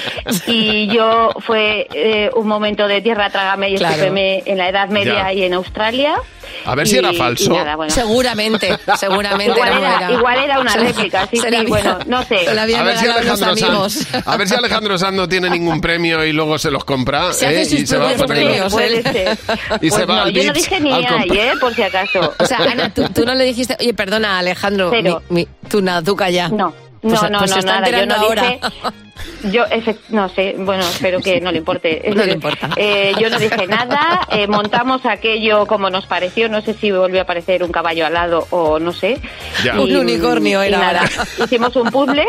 y yo fue eh, un momento de tierra trágame y Claro. estúpeme en la Edad Media Ya. y en Australia. A ver si Y- era falso. y nada, bueno. Seguramente, seguramente Igual era, era, igual era una Se la- réplica, sí, se sí, la había- bueno, no sé. se la habían A ver, si regalado unos Alejandro amigos. Sanz, a ver si Alejandro Sanz no tiene ningún premio y luego se los compra Se hace ¿eh? sus y se va propios poniendo- premios, Puede ¿eh? ser. Y Pues se va no, al yo no Vips dije ni al hay, comprar- ¿eh? Por si acaso. O sea, Ana, tú, tú no le dijiste, oye, perdona, Alejandro, Cero. mi- mi- tú nada, tú calla. No. Pues- No, no, pues se no, está nada, yo enterando no ahora. dije, yo efe- no sé, bueno, espero que no le importe. No le importa. Eh, yo no dije nada, eh, montamos aquello como nos pareció, no sé si volvió a aparecer un caballo alado o no sé. Ya. Un unicornio y era nada, ahora. hicimos un puzzle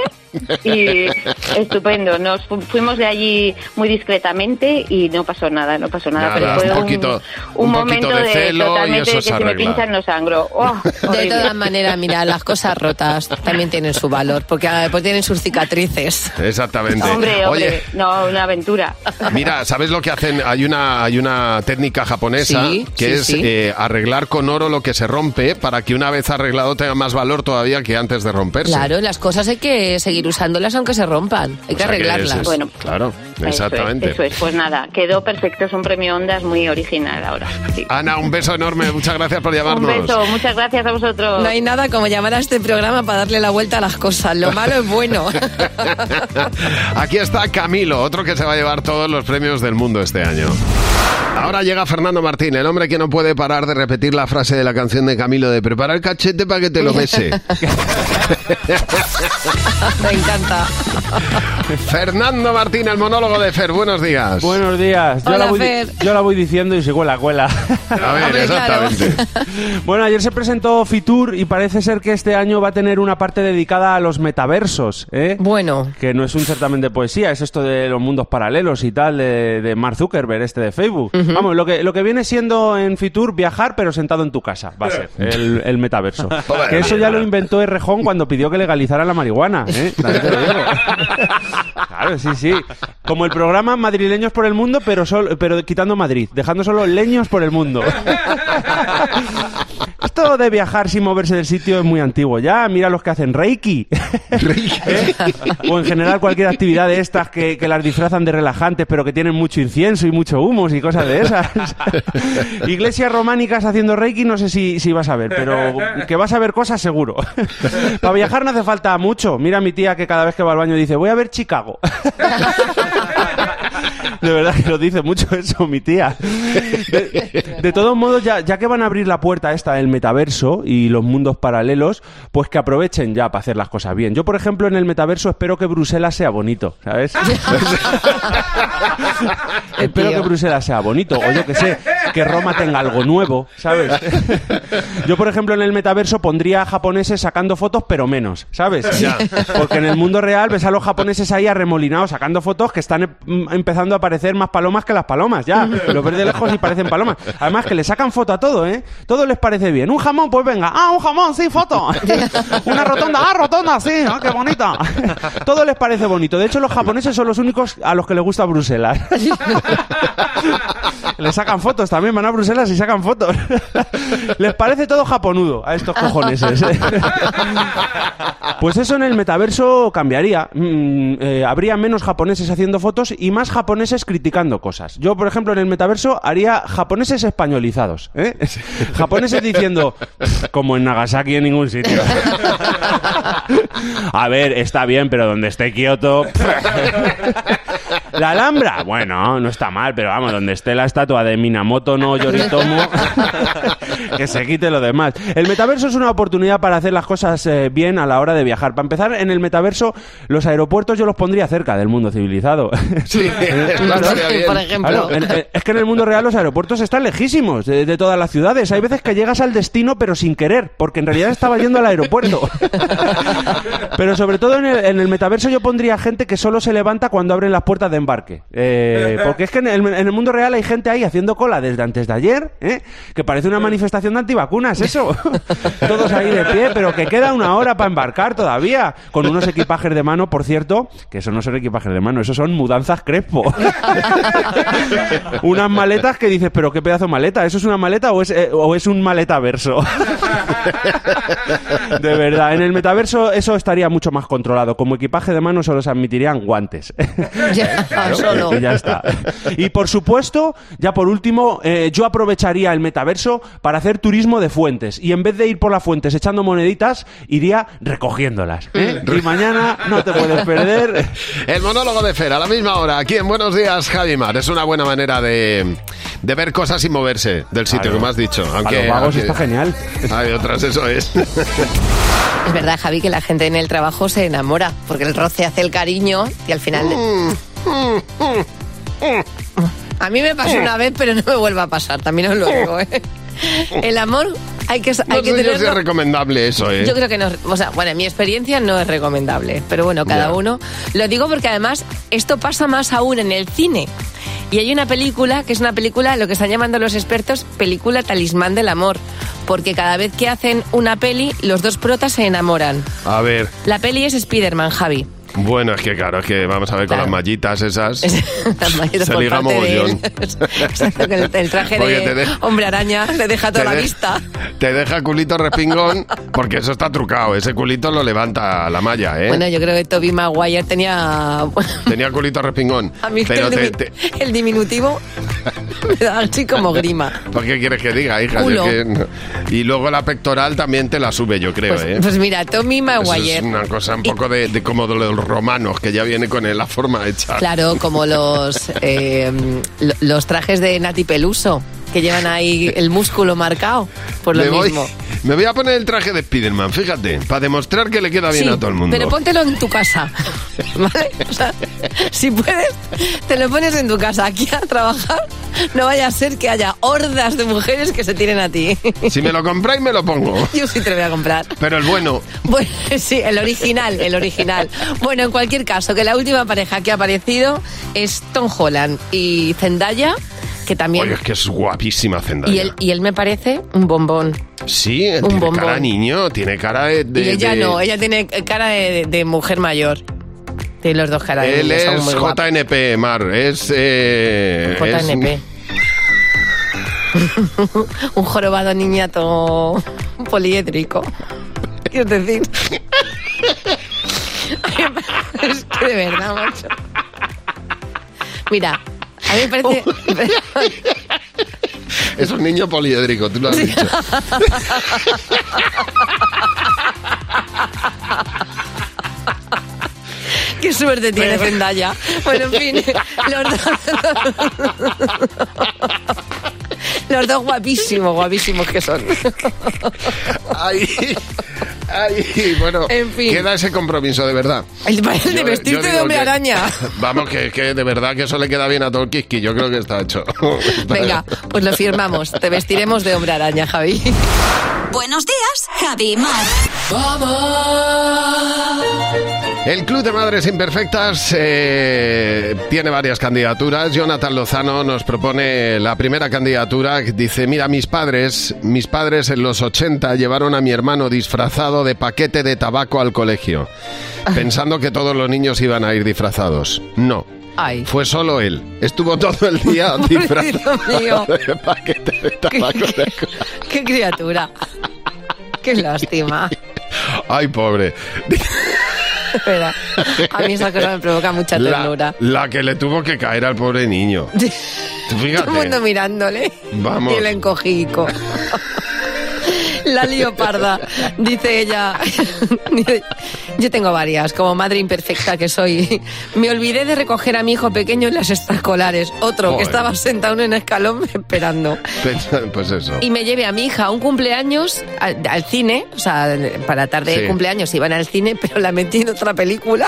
y estupendo, nos fu- fuimos de allí muy discretamente y no pasó nada, no pasó nada, Nada, pero fue un un, poquito- un un momento poquito de de, celo y totalmente eso que se si me arregla. pinchan no sangro. Oh, De horrible. todas maneras, mira, las cosas rotas también tienen su valor, porque ah, pues tienen sus cicatrices. Exactamente. Hombre, hombre, Oye, no, una aventura. mira, ¿sabes lo que hacen? Hay una, hay una técnica japonesa Sí, que sí, es sí. eh, arreglar con oro lo que se rompe para que una vez arreglado tenga más valor todavía que antes de romperse. Claro, las cosas hay que seguir usándolas aunque se rompan, hay O que sea que arreglarlas. ese es- Bueno, claro, Eso exactamente. es, eso es. Pues nada, quedó perfecto, es un premio Ondas muy original ahora. Sí. Ana, un beso enorme, muchas gracias por Un llamarnos. beso, muchas gracias a vosotros. No hay nada como llamar a este programa para darle la vuelta a las cosas. Lo malo es bueno. Aquí está Camilo, otro que se va a llevar todos los premios del mundo este año. Ahora llega Fernando Martín, el hombre que no puede parar de repetir la frase de la canción de Camilo de prepara el cachete para que te lo bese. Me encanta. Fernando Martín, el monólogo de Fer, buenos días. Buenos días. Yo, Hola, la voy, Fer. yo la voy diciendo y se cuela, cuela. A ver, Hombre, claro. exactamente. Bueno, ayer se presentó Fitur y parece ser que este año va a tener una parte dedicada a los metaversos, ¿eh? Bueno. Que no es un certamen de poesía, es esto de los mundos paralelos y tal, de, de Mark Zuckerberg, este de Facebook. Ujú. Vamos, lo que, lo que viene siendo en Fitur viajar, pero sentado en tu casa, va a ser el, el metaverso. Que eso ya lo inventó Errejón cuando pidió que legalizaran la marihuana, ¿eh? También te lo digo. Claro, sí, sí. Como el programa Madrileños por el Mundo, pero, solo, pero quitando Madrid, dejando solo leños por el mundo. Esto de viajar sin moverse del sitio es muy antiguo ya. Mira los que hacen Reiki. ¿Eh? O en general cualquier actividad de estas que, que las disfrazan de relajantes, pero que tienen mucho incienso y mucho humus y cosas de esas. Iglesias románicas haciendo Reiki, no sé si, si vas a ver, pero que vas a ver cosas seguro. Para viajar no hace falta mucho. Mira a mi tía que cada vez que va al baño dice, voy a ver Chicago. De verdad que lo dice mucho eso mi tía. De, de todos modos, ya, ya que van a abrir la puerta esta del metaverso y los mundos paralelos, pues que aprovechen ya para hacer las cosas bien. Yo, por ejemplo, en el metaverso espero que Bruselas sea bonito, ¿sabes? Espero que Bruselas sea bonito, o yo que sé, que Roma tenga algo nuevo, ¿sabes? Yo, por ejemplo, en el metaverso pondría a japoneses sacando fotos, pero menos, ¿sabes? Ya. Porque en el mundo real ves a los japoneses ahí arremolinados sacando fotos que están em- empezando a parecer más palomas que las palomas, ya. Los ves de lejos y parecen palomas. Además que le sacan foto a todo, ¿eh? Todo les parece bien. Un jamón, pues venga. Ah, un jamón, sí, foto. Una rotonda, ah, rotonda, sí, ah, qué bonita. Todo les parece bonito. De hecho, los japoneses son los únicos a los que les gusta Bruselas. Le sacan fotos también, van a Bruselas y sacan fotos. Les parece todo japonudo a estos cojoneses. Pues eso en el metaverso cambiaría. Mm, eh, habría menos japoneses haciendo fotos y más japoneses criticando cosas. Yo, por ejemplo, en el metaverso haría japoneses españolizados, ¿eh? Japoneses diciendo, como en Nagasaki en ningún sitio. A ver, está bien, pero donde esté Kioto... La Alhambra, bueno, no está mal, pero vamos, donde esté la estatua de Minamoto no Yoritomo, que se quite lo demás. El metaverso es una oportunidad para hacer las cosas eh, bien a la hora de viajar. Para empezar, en el metaverso, los aeropuertos yo los pondría cerca del mundo civilizado. Sí, claro, por ejemplo. Claro, en, en, es que en el mundo real los aeropuertos están lejísimos de, de todas las ciudades. Hay veces que llegas al destino, pero sin querer, porque en realidad estaba yendo al aeropuerto. Pero sobre todo en el, en el metaverso yo pondría gente que solo se levanta cuando abren las puertas de embarque. Eh, porque es que en el, en el mundo real hay gente ahí haciendo cola desde antes de ayer, ¿eh? Que parece una manifestación de antivacunas, eso. Todos ahí de pie, pero que queda una hora para embarcar todavía, con unos equipajes de mano, por cierto, que eso no son equipajes de mano, eso son mudanzas Crespo. Unas maletas que dices, pero qué pedazo de maleta, ¿eso es una maleta o es, eh, o es un maletaverso? De verdad, en el metaverso eso estaría mucho más controlado. Como equipaje de mano solo se admitirían guantes. Ya, Claro, solo. que ya está. Y por supuesto, ya por último, eh, yo aprovecharía el metaverso para hacer turismo de fuentes. Y en vez de ir por las fuentes echando moneditas, iría recogiéndolas, ¿eh? Y mañana no te puedes perder el monólogo de Fer a la misma hora, aquí en Buenos Días, Javi Mar. Es una buena manera de, de ver cosas sin moverse del sitio, Claro. como has dicho. Aunque, A los vagos aunque- está genial. Hay otras, eso es. Es verdad, Javi, que la gente en el trabajo se enamora, porque el roce hace el cariño y al final... A mí me pasó una vez, pero no me vuelve a pasar, también os lo digo, ¿eh? El amor hay que, hay No que sé yo si tenerlo... es recomendable eso, ¿eh? Yo creo que no, o sea, bueno, en mi experiencia no es recomendable, pero bueno, cada Ya. uno. Lo digo porque además esto pasa más aún en el cine. Y hay una película que es una película, lo que están llamando los expertos, película talismán del amor. Porque cada vez que hacen una peli, los dos protas se enamoran. A ver, La peli es Spider-Man, Javi. bueno, es que claro, es que vamos a ver con Claro. las mallitas esas. Las mallitas Se por liga parte de él. mogollón. Exacto, que el, el traje Porque de te de- hombre araña le deja toda te la de- vista. Te deja culito respingón, porque eso está trucado. Ese culito lo levanta la malla, ¿eh? Bueno, yo creo que Tobey Maguire tenía... Tenía culito respingón. A mí pero el, te, dimi- te- el diminutivo me da así como grima. ¿Por qué quieres que diga, hija? Culo. Yo que no. Y luego la pectoral también te la sube, yo creo, Pues, ¿eh? pues mira, Tommy Eso Maguire. es una cosa un poco de, de como de los romanos, que ya viene con la forma hecha. Claro, como los, eh, lo- los trajes de Nati Peluso, que llevan ahí el músculo marcado, por lo me, voy, mismo. me voy a poner el traje de Spiderman, fíjate, para demostrar que le queda bien Sí, a todo el mundo. pero póntelo en tu casa, ¿vale? O sea, si puedes, te lo pones en tu casa. Aquí a trabajar, no vaya a ser que haya hordas de mujeres que se tiren a ti. Si me lo compráis, me lo pongo. Yo sí te lo voy a comprar. Pero el bueno. Bueno, sí, el original, el original. Bueno, en cualquier caso, que la última pareja que ha aparecido es Tom Holland y Zendaya, que también... Oye, es que es guapísima Zendaya. Y él, y él me parece un bombón. Sí, un tiene bombón. cara de niño, tiene cara de... de- y ella de- no, ella tiene cara de, de mujer mayor. Tiene los dos caras de Él niño, son es muy guapos. J N P, Mar, es... Eh, J N P. es- Un jorobado niñato poliédrico. Quiero decir... Es que de verdad, macho. Mira, a mí me parece... Es un niño poliédrico, tú lo has dicho. Qué suerte tiene Zendaya. Bueno, en fin, los dos... Los dos guapísimos, guapísimos que son. Ay, ay, bueno, En fin. queda ese compromiso, de verdad. El, el de Yo- yo vestirte de digo hombre que- araña. Vamos, que, que de verdad que eso le queda bien a todo el Kiski, yo creo que está hecho. Venga, pues lo firmamos. Te vestiremos de hombre araña, Javi. Buenos días, Javi y Mar. El Club de Madres Imperfectas eh, tiene varias candidaturas. Jonathan Lozano nos propone la primera candidatura. Que dice, mira, mis padres, mis padres en los ochenta llevaron a mi hermano disfrazado de paquete de tabaco al colegio, pensando que todos los niños iban a ir disfrazados. No. Ay. Fue solo él. Estuvo todo el día disfrazado Pobrecito mío. de paquete de tabaco. de- Qué criatura. Qué lástima. Ay, pobre. Espera, a mí esa cosa me provoca mucha ternura. La, la que le tuvo que caer al pobre niño. Fíjate. Todo el mundo mirándole. Vamos. Y el encogico. La leoparda, dice ella. Yo tengo varias, como madre imperfecta que soy. Me olvidé de recoger a mi hijo pequeño en las extraescolares. Otro Joder. que estaba sentado en un escalón esperando. Pues eso. Y me llevé a mi hija a un cumpleaños al, al cine, o sea, para tarde Sí. de cumpleaños iban al cine, pero la metí en otra película.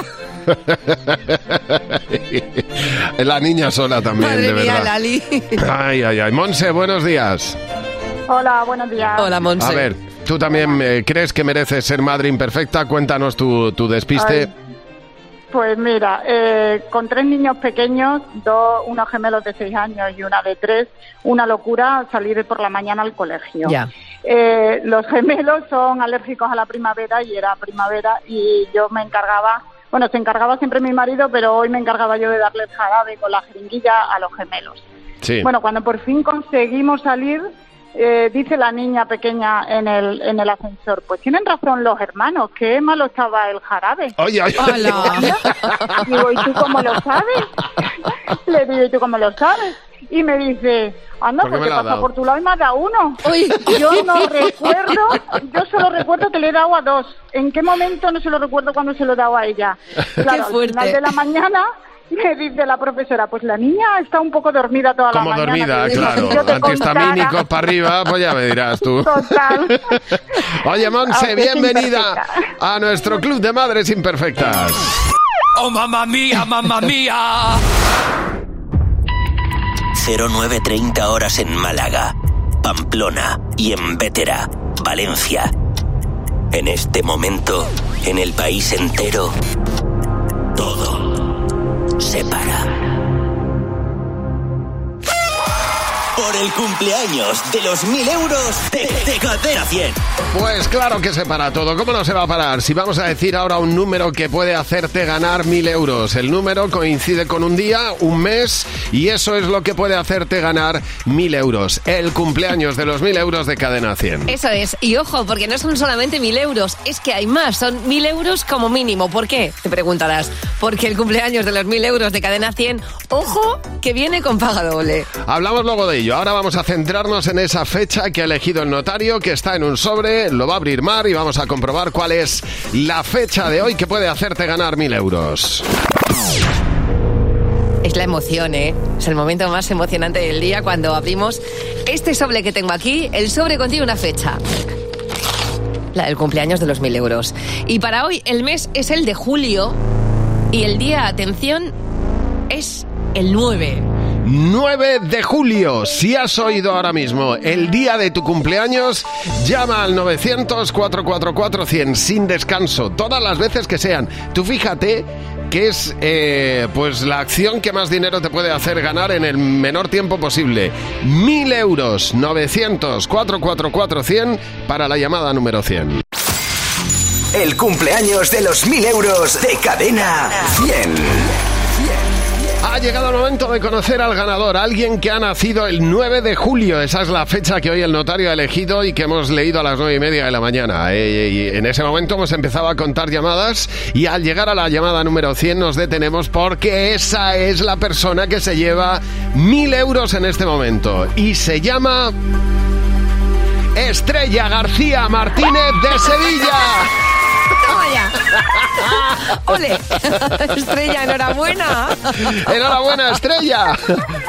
La niña sola también, Madre de mía, verdad. Lali. Ay, ay, ay. Monse, buenos días. Hola, buenos días. Hola, Monse. A ver, ¿tú también eh, crees que mereces ser madre imperfecta? Cuéntanos tu, tu despiste. Ay, pues mira, eh, con tres niños pequeños, dos, unos gemelos de seis años y una de tres, una locura salir por la mañana al colegio. Ya. Eh, los gemelos son alérgicos a la primavera y era primavera y yo me encargaba, bueno, se encargaba siempre mi marido, pero hoy me encargaba yo de darle el jarabe con la jeringuilla a los gemelos. Sí. Bueno, cuando por fin conseguimos salir, eh, dice la niña pequeña en el en el ascensor, pues tienen razón los hermanos, qué malo estaba el jarabe. Oye, oye. Digo, ¿y tú cómo lo sabes? Le digo, ¿y tú cómo lo sabes? Y me dice, anda, ¿Por qué me porque lo ha pasa dado? por tu lado y me ha dado uno. Yo no recuerdo, yo solo recuerdo que le he dado a dos. ¿En qué momento? No se lo recuerdo cuando se lo he dado a ella. Claro, al fuerte. final de la mañana me dice la profesora, pues la niña está un poco dormida toda la Como mañana. dormida, que si claro. yo te Antihistamínicos contara. para arriba, pues ya me dirás tú. Total. Oye, Monse, Aunque es bienvenida imperfecta. a nuestro club de madres imperfectas. ¡Oh, mamma mía, mamma mía! cero nueve treinta horas en Málaga, Pamplona y en Bétera, Valencia. En este momento, en el país entero, todo se para. Por el cumpleaños de los mil euros de, de Cadena cien. Pues claro que se para todo. ¿Cómo no se va a parar? Si vamos a decir ahora un número que puede hacerte ganar mil euros. El número coincide con un día, un mes, y eso es lo que puede hacerte ganar mil euros. El cumpleaños de los mil euros de Cadena cien. Eso es. Y ojo, porque no son solamente mil euros, es que hay más. Son mil euros como mínimo. ¿Por qué? Te preguntarás. Porque el cumpleaños de los mil euros de Cadena cien, ojo, que viene con paga doble. Hablamos luego de ello. Ahora vamos a centrarnos en esa fecha que ha elegido el notario, que está en un sobre, lo va a abrir Mar y vamos a comprobar cuál es la fecha de hoy que puede hacerte ganar mil euros. Es la emoción, ¿eh? Es el momento más emocionante del día cuando abrimos este sobre que tengo aquí. El sobre contiene una fecha. La del cumpleaños de los mil euros. Y para hoy el mes es el de julio y el día, atención, es el nueve. nueve de julio. Si has oído ahora mismo el día de tu cumpleaños, llama al novecientos, cuatrocientos cuarenta y cuatro, cien sin descanso, todas las veces que sean. Tú fíjate que es eh, pues la acción que más dinero te puede hacer ganar en el menor tiempo posible. Mil euros. novecientos, cuatrocientos cuarenta y cuatro, cien para la llamada número cien. El cumpleaños de los mil euros de Cadena cien. Ha llegado el momento de conocer al ganador, alguien que ha nacido el nueve de julio. Esa es la fecha que hoy el notario ha elegido y que hemos leído a las nueve y media de la mañana. Eh, y en ese momento hemos empezado a contar llamadas y al llegar a la llamada número cien nos detenemos porque esa es la persona que se lleva mil euros en este momento. Y se llama Estrella García Martínez de Sevilla. ¡Toma ya! ¡Ole! Estrella, enhorabuena. ¡Enhorabuena, Estrella!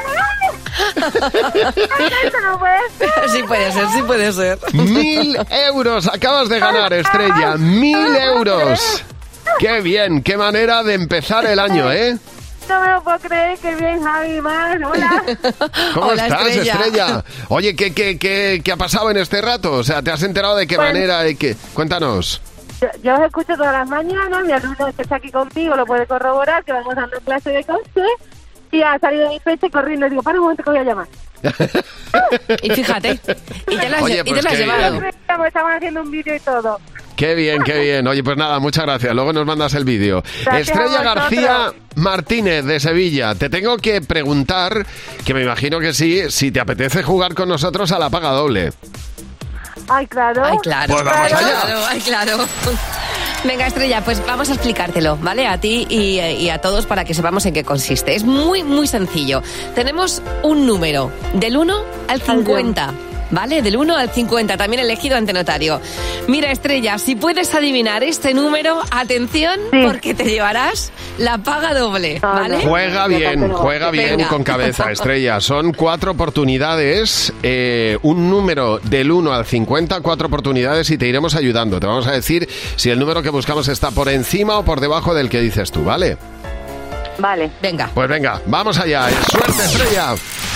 Sí puede ser, sí puede ser. Mil euros acabas de ganar, Estrella. Mil euros. ¡Qué bien! ¡Qué manera de empezar el año, eh! No me lo puedo creer, que bien, Javi, Mar, hola. ¿Cómo Hola, estás, Estrella. Estrella? Oye, ¿qué, qué, qué, ¿qué ha pasado en este rato? O sea, ¿te has enterado de qué Pues- manera? De qué? Cuéntanos. Yo, yo os escucho todas las mañanas, mi alumno que está aquí conmigo lo puede corroborar, que vamos dando clase de coche, y ha salido de mi pecho y corriendo, y digo, para un momento que voy a llamar. Y fíjate, y te lo has, Oye, y te pues lo has qué llevado. bien. Estamos haciendo un vídeo y todo. Qué bien, qué bien. Oye, pues nada, muchas gracias. Luego nos mandas el vídeo. Gracias Estrella a vosotros. García Martínez de Sevilla. Te tengo que preguntar, que me imagino que sí, si te apetece jugar con nosotros a la paga doble. Ay, claro. Ay, claro. Pues vamos claro, allá. claro, ay, claro. Venga, Estrella, pues vamos a explicártelo, ¿vale? A ti y, y a todos para que sepamos en qué consiste. Es muy, muy sencillo. Tenemos un número, del uno al cincuenta. ¿vale? Del uno al cincuenta, también elegido ante notario. Mira, Estrella, si puedes adivinar este número, atención, sí. porque te llevarás la paga doble, ¿vale? Juega bien, juega bien Venga. con cabeza, Estrella. Son cuatro oportunidades, eh, un número del uno al cincuenta, cuatro oportunidades y te iremos ayudando. Te vamos a decir si el número que buscamos está por encima o por debajo del que dices tú, ¿vale? Vale. Venga. Pues venga, vamos allá. Suerte, Estrella.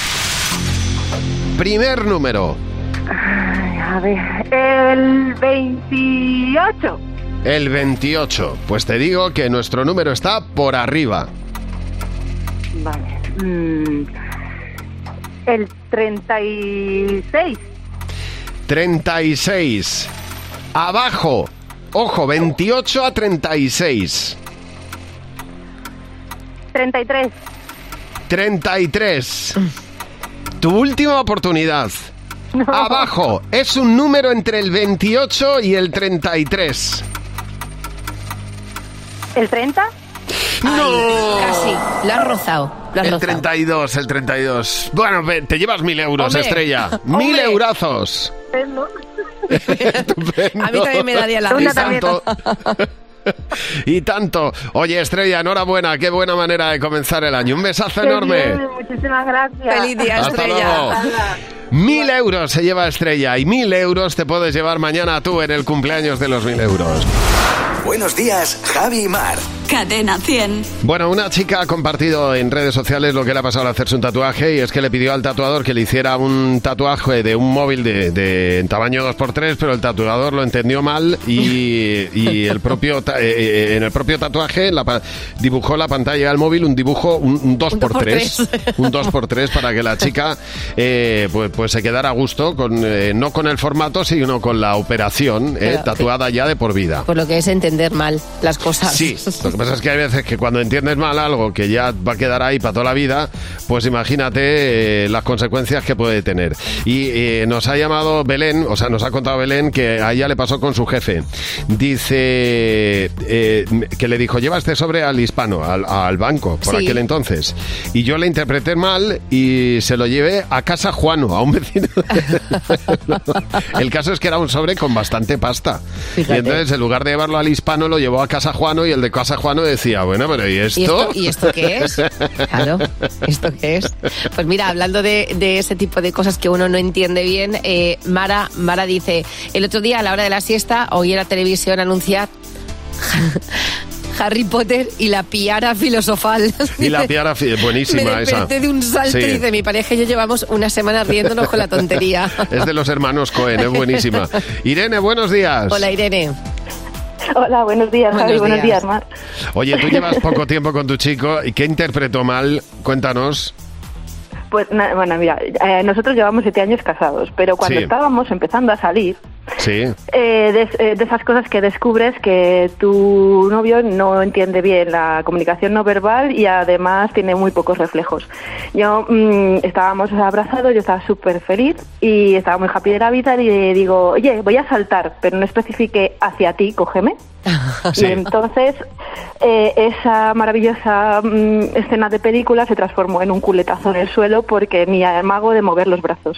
Primer número. Ay, a ver, el veintiocho. El veintiocho. Pues te digo que nuestro número está por arriba. Vale. Mm, el treinta y seis. treinta y seis. Abajo. Ojo, veintiocho a treinta y seis. treinta y tres. treinta y tres. Tu última oportunidad. No. Abajo. Es un número entre el veintiocho y el treinta y tres. ¿El treinta? ¡No! Ay, casi. Lo has rozado. Lo has el rozado. treinta y dos, el treinta y dos. Bueno, te llevas mil euros, Hombre. Estrella. Mil Hombre. eurazos. Estupendo. A mí también me daría la risa. Y tanto. Oye, Estrella, enhorabuena. Qué buena manera de comenzar el año. Un besazo Qué enorme. Bien, muchísimas gracias. Feliz día, Hasta Estrella. Luego. Mil euros se lleva Estrella y mil euros te puedes llevar mañana tú en el cumpleaños de los mil euros. Buenos días, Javi y Mar. Cadena cien. Bueno, una chica ha compartido en redes sociales lo que le ha pasado al hacerse un tatuaje y es que le pidió al tatuador que le hiciera un tatuaje de un móvil de, de en tamaño dos por tres, pero el tatuador lo entendió mal y, y el propio eh, en el propio tatuaje la, dibujó la pantalla del móvil un dibujo, un, un dos por tres, un dos por tres para que la chica eh, pues, pues se quedara a gusto, con eh, no con el formato, sino con la operación, eh, pero, tatuada ya de por vida. Por lo que es entender mal las cosas. Sí, lo que pasa es que hay veces que cuando entiendes mal algo que ya va a quedar ahí para toda la vida, pues imagínate eh, las consecuencias que puede tener. Y eh, nos ha llamado Belén, o sea, nos ha contado Belén que a ella le pasó con su jefe. Dice eh, que le dijo, lleva este sobre al hispano, al, al banco, por sí. aquel entonces. Y yo le interpreté mal y se lo llevé a casa Juano, a un vecino. El caso es que era un sobre con bastante pasta. Fíjate. Y entonces, en lugar de llevarlo al hispano, lo llevó a casa Juano y el de casa Juano decía, bueno, pero ¿y esto? ¿Y esto, ¿y esto qué es? Claro, ¿esto qué es? Pues mira, hablando de, de ese tipo de cosas que uno no entiende bien, eh, Mara, Mara dice, el otro día a la hora de la siesta oí en la televisión anunciar Harry Potter y la piara filosofal. Y la piara, buenísima esa. Me desperté de un salto sí. y dice, mi pareja y yo llevamos una semana riéndonos con la tontería. Es de los hermanos Cohen, es buenísima. Irene, buenos días. Hola, Irene. Hola, buenos días, buenos Javi, días. Buenos días, Mar. Oye, tú llevas poco tiempo con tu chico, ¿y qué interpretó mal? Cuéntanos. Pues, na, bueno, mira, eh, nosotros llevamos siete años casados, pero cuando sí. estábamos empezando a salir, sí. eh, de, de esas cosas que descubres que tu novio no entiende bien la comunicación no verbal y además tiene muy pocos reflejos. Yo mmm, estábamos abrazados, yo estaba súper feliz y estaba muy happy de la vida y le digo, oye, voy a saltar, pero no especifique hacia ti, cógeme. Sí. Y entonces eh, esa maravillosa mm, escena de película se transformó en un culetazo en el suelo porque ni amago de mover los brazos.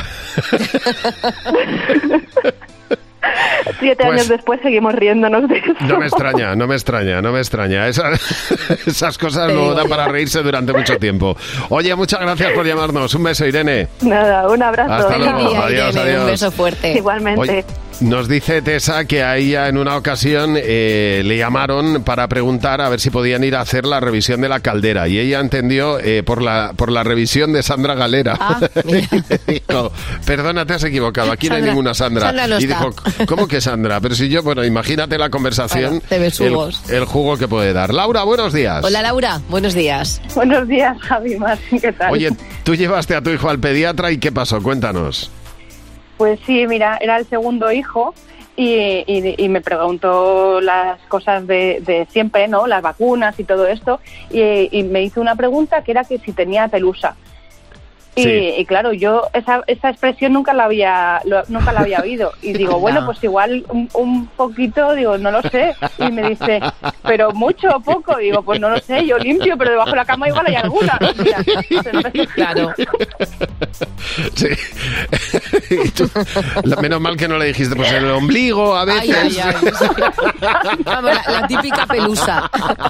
Siete pues, años después seguimos riéndonos de eso. No me extraña, no me extraña, no me extraña. Esa, esas cosas no dan para reírse durante mucho tiempo. Oye, muchas gracias por llamarnos. Un beso, Irene. Nada, un abrazo. Hasta luego. Día, adiós, Irene, adiós. Un beso fuerte. Igualmente. Oye, nos dice Tessa que a ella en una ocasión eh, le llamaron para preguntar a ver si podían ir a hacer la revisión de la caldera y ella entendió eh, por la por la revisión de Sandra Galera. Ah, y dijo, perdona, te has equivocado, aquí Sandra, no hay ninguna Sandra. Sandra no y está. dijo, ¿cómo que Sandra? Pero si yo, bueno, imagínate la conversación, bueno, el, el jugo que puede dar. Laura, buenos días. Hola, Laura, buenos días. Buenos días, Javi, Mar, ¿qué tal? Oye, tú llevaste a tu hijo al pediatra y ¿qué pasó? Cuéntanos. Pues sí, mira, era el segundo hijo. Y, y, y me preguntó las cosas de, de siempre, ¿no? Las vacunas y todo esto. Y, y me hizo una pregunta que era que si tenía pelusa. Y, Sí. y claro, yo esa, esa expresión nunca la había lo- nunca la había oído. Y digo, bueno, No. pues igual un, un poquito, digo, no lo sé. Y me dice, pero mucho o poco. Y digo, pues no lo sé, yo limpio, pero debajo de la cama igual hay alguna. Mira, claro. Sí. Y tú, la- menos mal que no le dijiste, pues en el ombligo a Ay, veces. ay, ay. Vamos, la, la típica pelusa.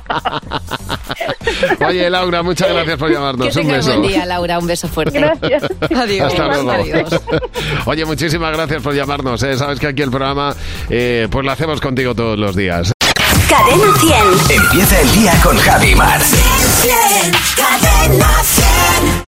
Oye, Laura, muchas gracias por Que llamarnos. Un tengas beso. buen día, Laura. Un beso fuerte. Gracias. Adiós. Hasta luego. Adiós. Oye, muchísimas gracias por llamarnos. ¿eh? Sabes que aquí el programa eh, pues lo hacemos contigo todos los días. Cadena cien. Empieza el día con Javi Mar. Cadena